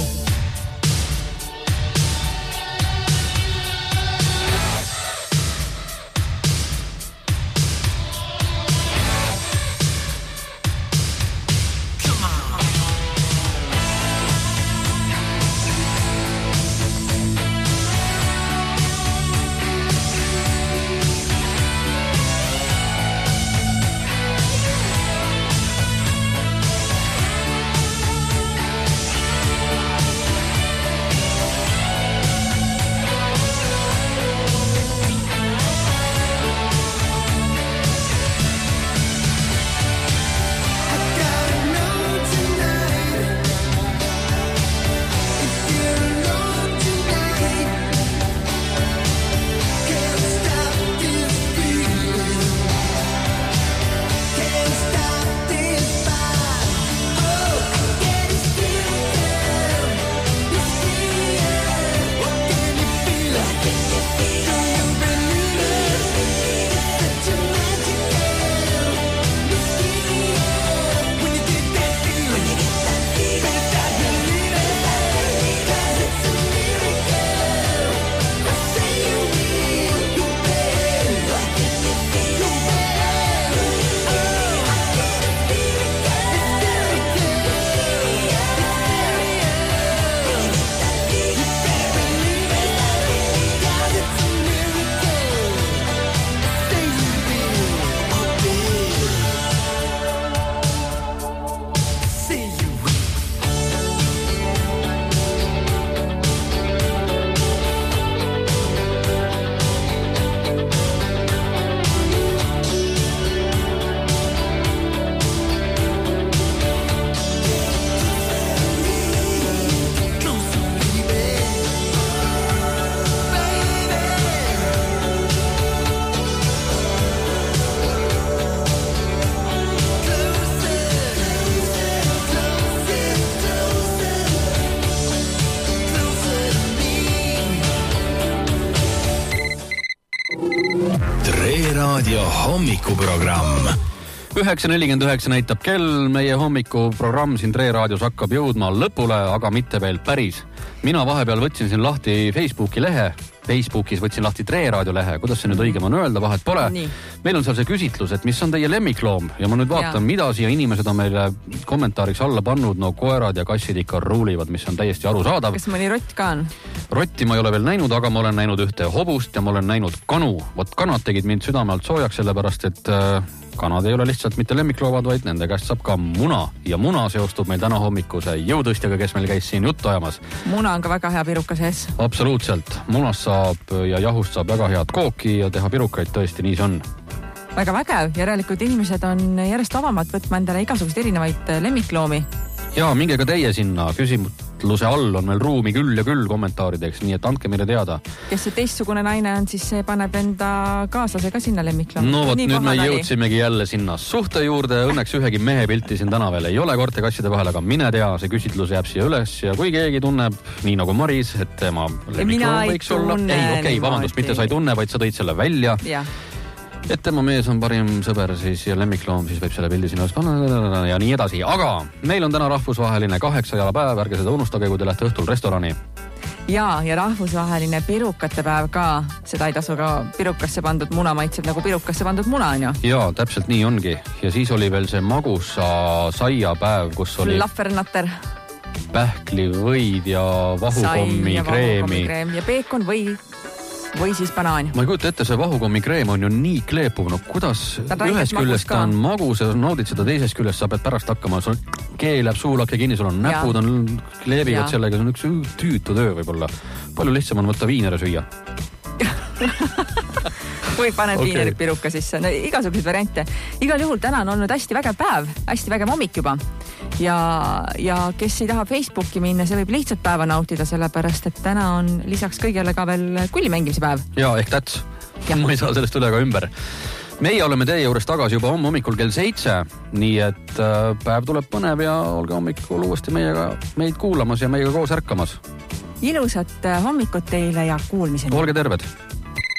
hommikuprogramm. üheksa nelikümmend üheksa näitab kell, meie hommikuprogramm siin Tre Raadios hakkab jõudma lõpule, aga mitte veel päris. Mina vahepeal võtsin siin lahti Facebooki lehe, Facebookis võtsin lahti Tre Raadio lehe, kuidas see nüüd õigem on öelda, vahet pole. Nii. Meil on seal see küsitlus, et mis on teie lemmikloom ja ma nüüd vaatan, ja. mida siia inimesed on meile kommentaariks alla pannud, no koerad ja kassid ikka ruulivad, mis on täiesti arusaadav. Kas mõni rott ka on? Rotti ma ei ole veel näinud, aga ma olen näinud ühte hobust ja ma olen näinud kanu. Vot kanad tegid mind südame alt soojaks, sellepärast et kanad ei ole lihtsalt mitte lemmikloomad, vaid nende käest saab ka muna. Ja muna seostub meil täna hommikuse jõutõstjaga, kes meil käis siin juttu ajamas. Muna on ka väga hea piruka sees. Absoluutselt. Munast saab ja jahust saab väga head kooki ja teha pirukaid, tõesti nii see on. Väga vägev. Järelikult inimesed on järjest avamat võtma endale igasugust erinevaid lemmikloomi. Ja minge ka teie sinna. Küsimutluse all on meil ruumi küll ja küll kommentaarideks, nii et andke meile teada. Kes see teistsugune naine on, siis see paneb enda kaaslase ka sinna lemmikloomi. No vot, nüüd me jõudsimegi jälle sinna suhte juurde. Õnneks ühegi mehe pilti siin täna veel ei ole korte kasside vahel, aga mine tea, see küsitlus jääb siia üles ja kui keegi tunneb, nii nagu Maris, et tema lemmikloom võiks olla. Ei, okei, okay, vabandust, mitte sa ei tunne, vaid sa tõid selle välja. Ja. Et tema mees on parim sõber siis ja lemmikloom, siis võib selle pildi sinna panna ja nii edasi. Aga meil on täna rahvusvaheline kaheksa jala päev, ärge seda unustage, kui te lähete õhtul restorani. Ja, ja rahvusvaheline pirukate päev ka. Seda ei tasu ka pirukasse pandud muna maitseb nagu pirukasse pandud muna on ju. Ja, täpselt nii ongi. Ja siis oli veel see magusa saia päev, kus oli Flaffernatter, pähklivõid ja vahukommi kreemi ja peekon või või siis banaan. Ma ei kujuta ette, see vahukommi kreem on ju nii kleepuv, no kuidas ühes küljest ta on magus ja naudid seda, teises küljest sa pead pärast hakkama, sul keel jääb suulakke kinni, sul on näpud, on kleebivad sellega, see on üks tüütu töö võib-olla. Palju lihtsam on võtta viinere süüa. Või paned okay. viinerit piruka sisse, no igasuguseid variante. Igal juhul täna on olnud hästi vägev päev, hästi vägev hommik juba. Ja, ja kes ei taha Facebooki minna, see võib lihtsalt päeva nautida, sellepärast, et täna on lisaks kõigele ka veel kulli mängimise päev. Ja, ehk täts. Ma ei saa sellest üle ka ümber. Meie oleme teie juures tagasi juba homme hommikul kell seitse, nii et päev tuleb põnev ja olge hommikul uuesti meiega, meid kuulamas ja meiega koos ärkamas. Ilusat hommikut teile ja kuulmiseni. Olge terved.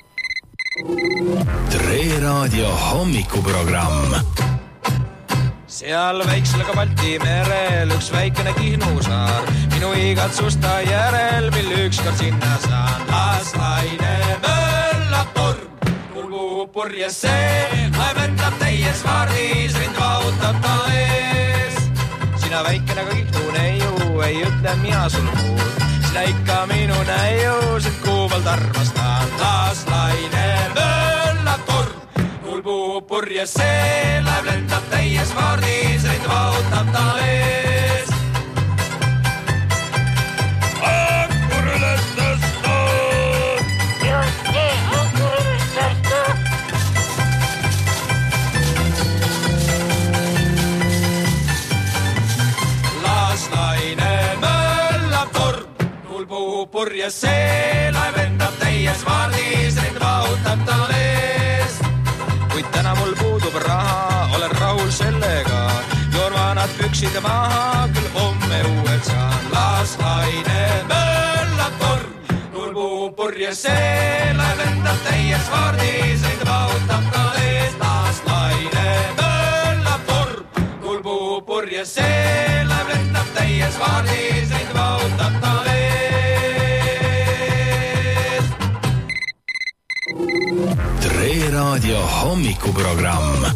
Tre Raadio hommikuprogramm. Seal väikselega Balti merel üks väikene Kihnusaar. Minu igatsusta järel, mil ükskord sinna saan. Las laine möllab torm, kulbu purjes see. Laev lendab täies vaardis, rind vahutab ta ees. Sina väikene ka Kihnu neiu, ei ütle mina sul muud. Sina ikka minu näiu, sind kuumalt armastan. Las laine möllab torm, kulbu purjes see, laev lendab täies vaardis, rind vahutab ta ees. Ankur üles tõsta! Just nii, ankur üles tõsta! Las laine möllab torm, kulbu purjes see, laev lendab täies vaardis, rind vahutab ta ees. Kuid täna mul puudub raha, olen rahul sellega. Joon vanad püksid maha, küll homme uued saan. Las laine möllab torm, kulbu purjes see, laev lendab täies vaardis, rind vahutab ta ees. Las laine möllab torm, kulbu purjes see, laev lendab täies vaardis, rind vahutab ta ees. Tre Raadio hommikuprogramm.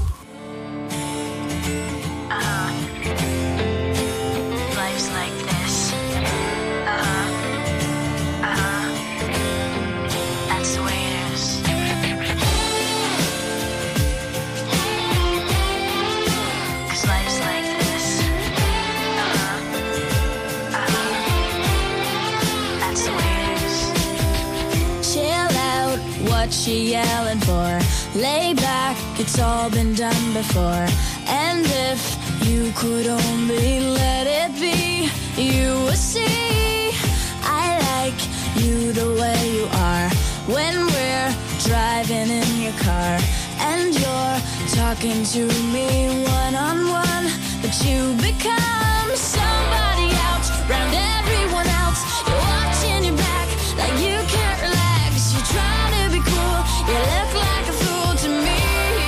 She yelling for lay back, it's all been done before. And if you could only let it be, you would see I like you the way you are. When we're driving in your car and you're talking to me one-on-one, but you become somebody else around everyone else. You're watching your back like you can't relax. You're trying to be cool, you look like a fool to me.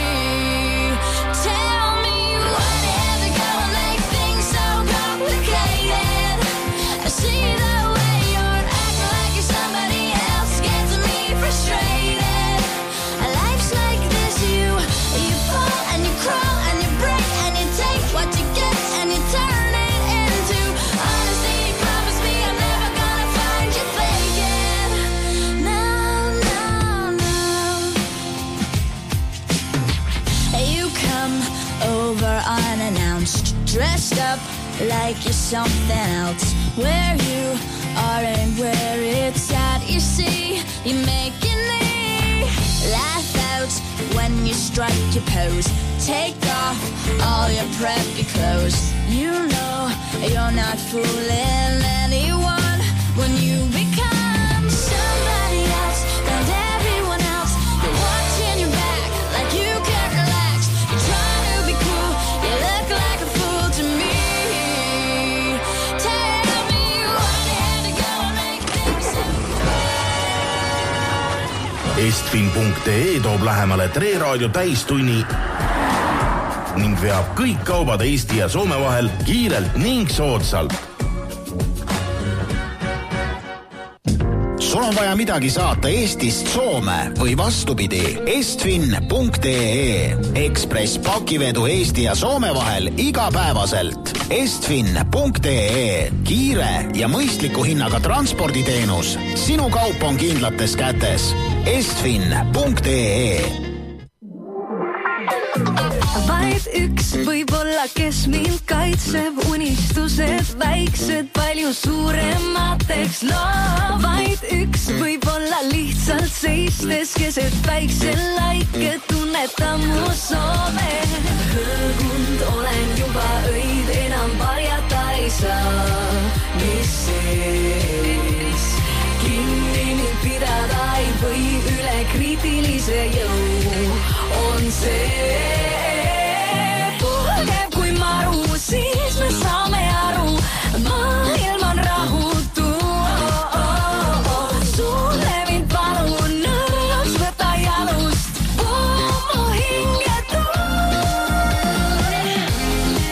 Tell me what had to go and make things so complicated. I see the way you're acting like you're somebody else, gets me frustrated. Life's like this, you you fall and you crawl and you break and you take what you get and you turn it into honesty. You promise me I'm never gonna find you faking. No, no, no. You come over unannounced, dressed up like you're something else. Where you are and where it's at, you see, you're making me laugh out when you strike your pose. Take off all your preppy clothes. You know you're not fooling anyone when you become somebody else and everyone else. You're watching your back like you can't relax. You're trying to be cool, you look like a fool to me. Tell me what had to go and make things so. Estfin punkt ee toob lähemale Tre Raadio täistunni ning veab kõik kaubad Eesti ja Soome vahel kiirelt ning soodsalt. Sul on vaja midagi saata Eestist Soome või vastupidi. Estfin punkt ee. Ekspress pakivedu Eesti ja Soome vahel igapäevaselt. Estfin punkt ee. Kiire ja mõistliku hinnaga transporditeenus. Sinu kaup on kindlates kätes. Estfin punkt ee. Vaid üks võib-olla, kes mind kaitseb, unistused väiksed, palju suuremateks loo. Vaid üks võib-olla lihtsalt seistes, keset väikse laike tunneta mu soove. Hõõgund olen juba öid, enam varjata ei saa, mis sees. Kinni pidada ei või üle kriitilise jõu, on see. Puhkev kui maru, siis me saame aru, maailm on rahutu. Oh, oh, oh. Suhle mind palun, nõrgus võta jalust, mu hinge tuun.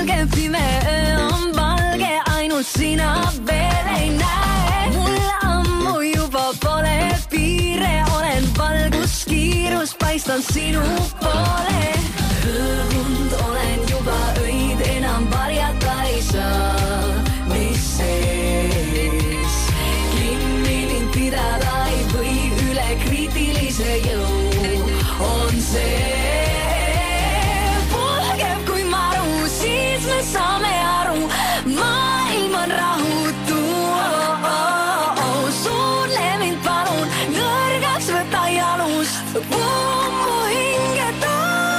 valge pime öö on valge, ainult sina veel ei näe. Mul ammu juba pole piire, olen valguskiirus, paistan sinu poole. Hõõgunud olen juba öid, enam varjata ei saa, mis sees. Kinni mind pidada ei või, üle kriitilise jõu on see. Pulgeb kui maru, siis me saame aru, maailm on rahutu. Oh, oh, oh. Suunle mind palun, nõrgaks võta jalust, pummu hingetaan.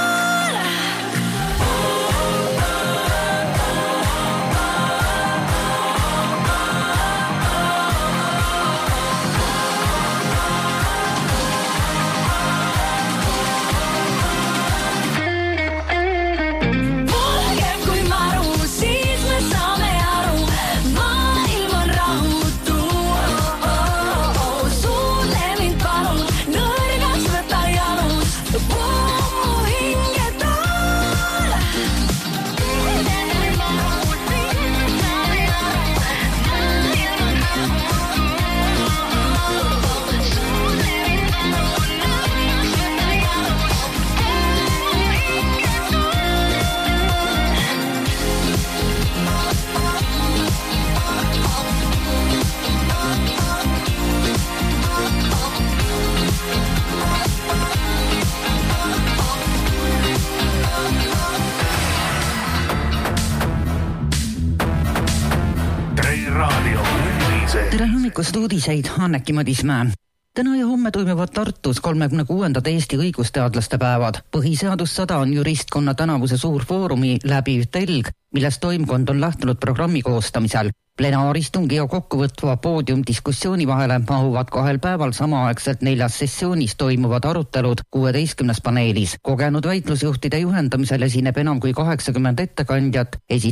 Tere hommikust uudiseid, Anneki Madismäe. Täna ja homme toimuvad Tartus kolmekümne kuuendad Eesti õigusteadlaste päevad. Põhiseadus sada on juristkonna tänavuse suurfoorumi läbiv telg, millest toimkond on lähtunud programmi koostamisel. Plenaaristungi ja kokkuvõtva poodiumdiskussiooni vahele mahuvad kahel päeval samaaegselt neljas sessioonis toimuvad arutelud kuueteistkümnes paneelis. Kogenud väitlusjuhtide juhendamisel esineb enam kui kaheksakümmend ettekandjat.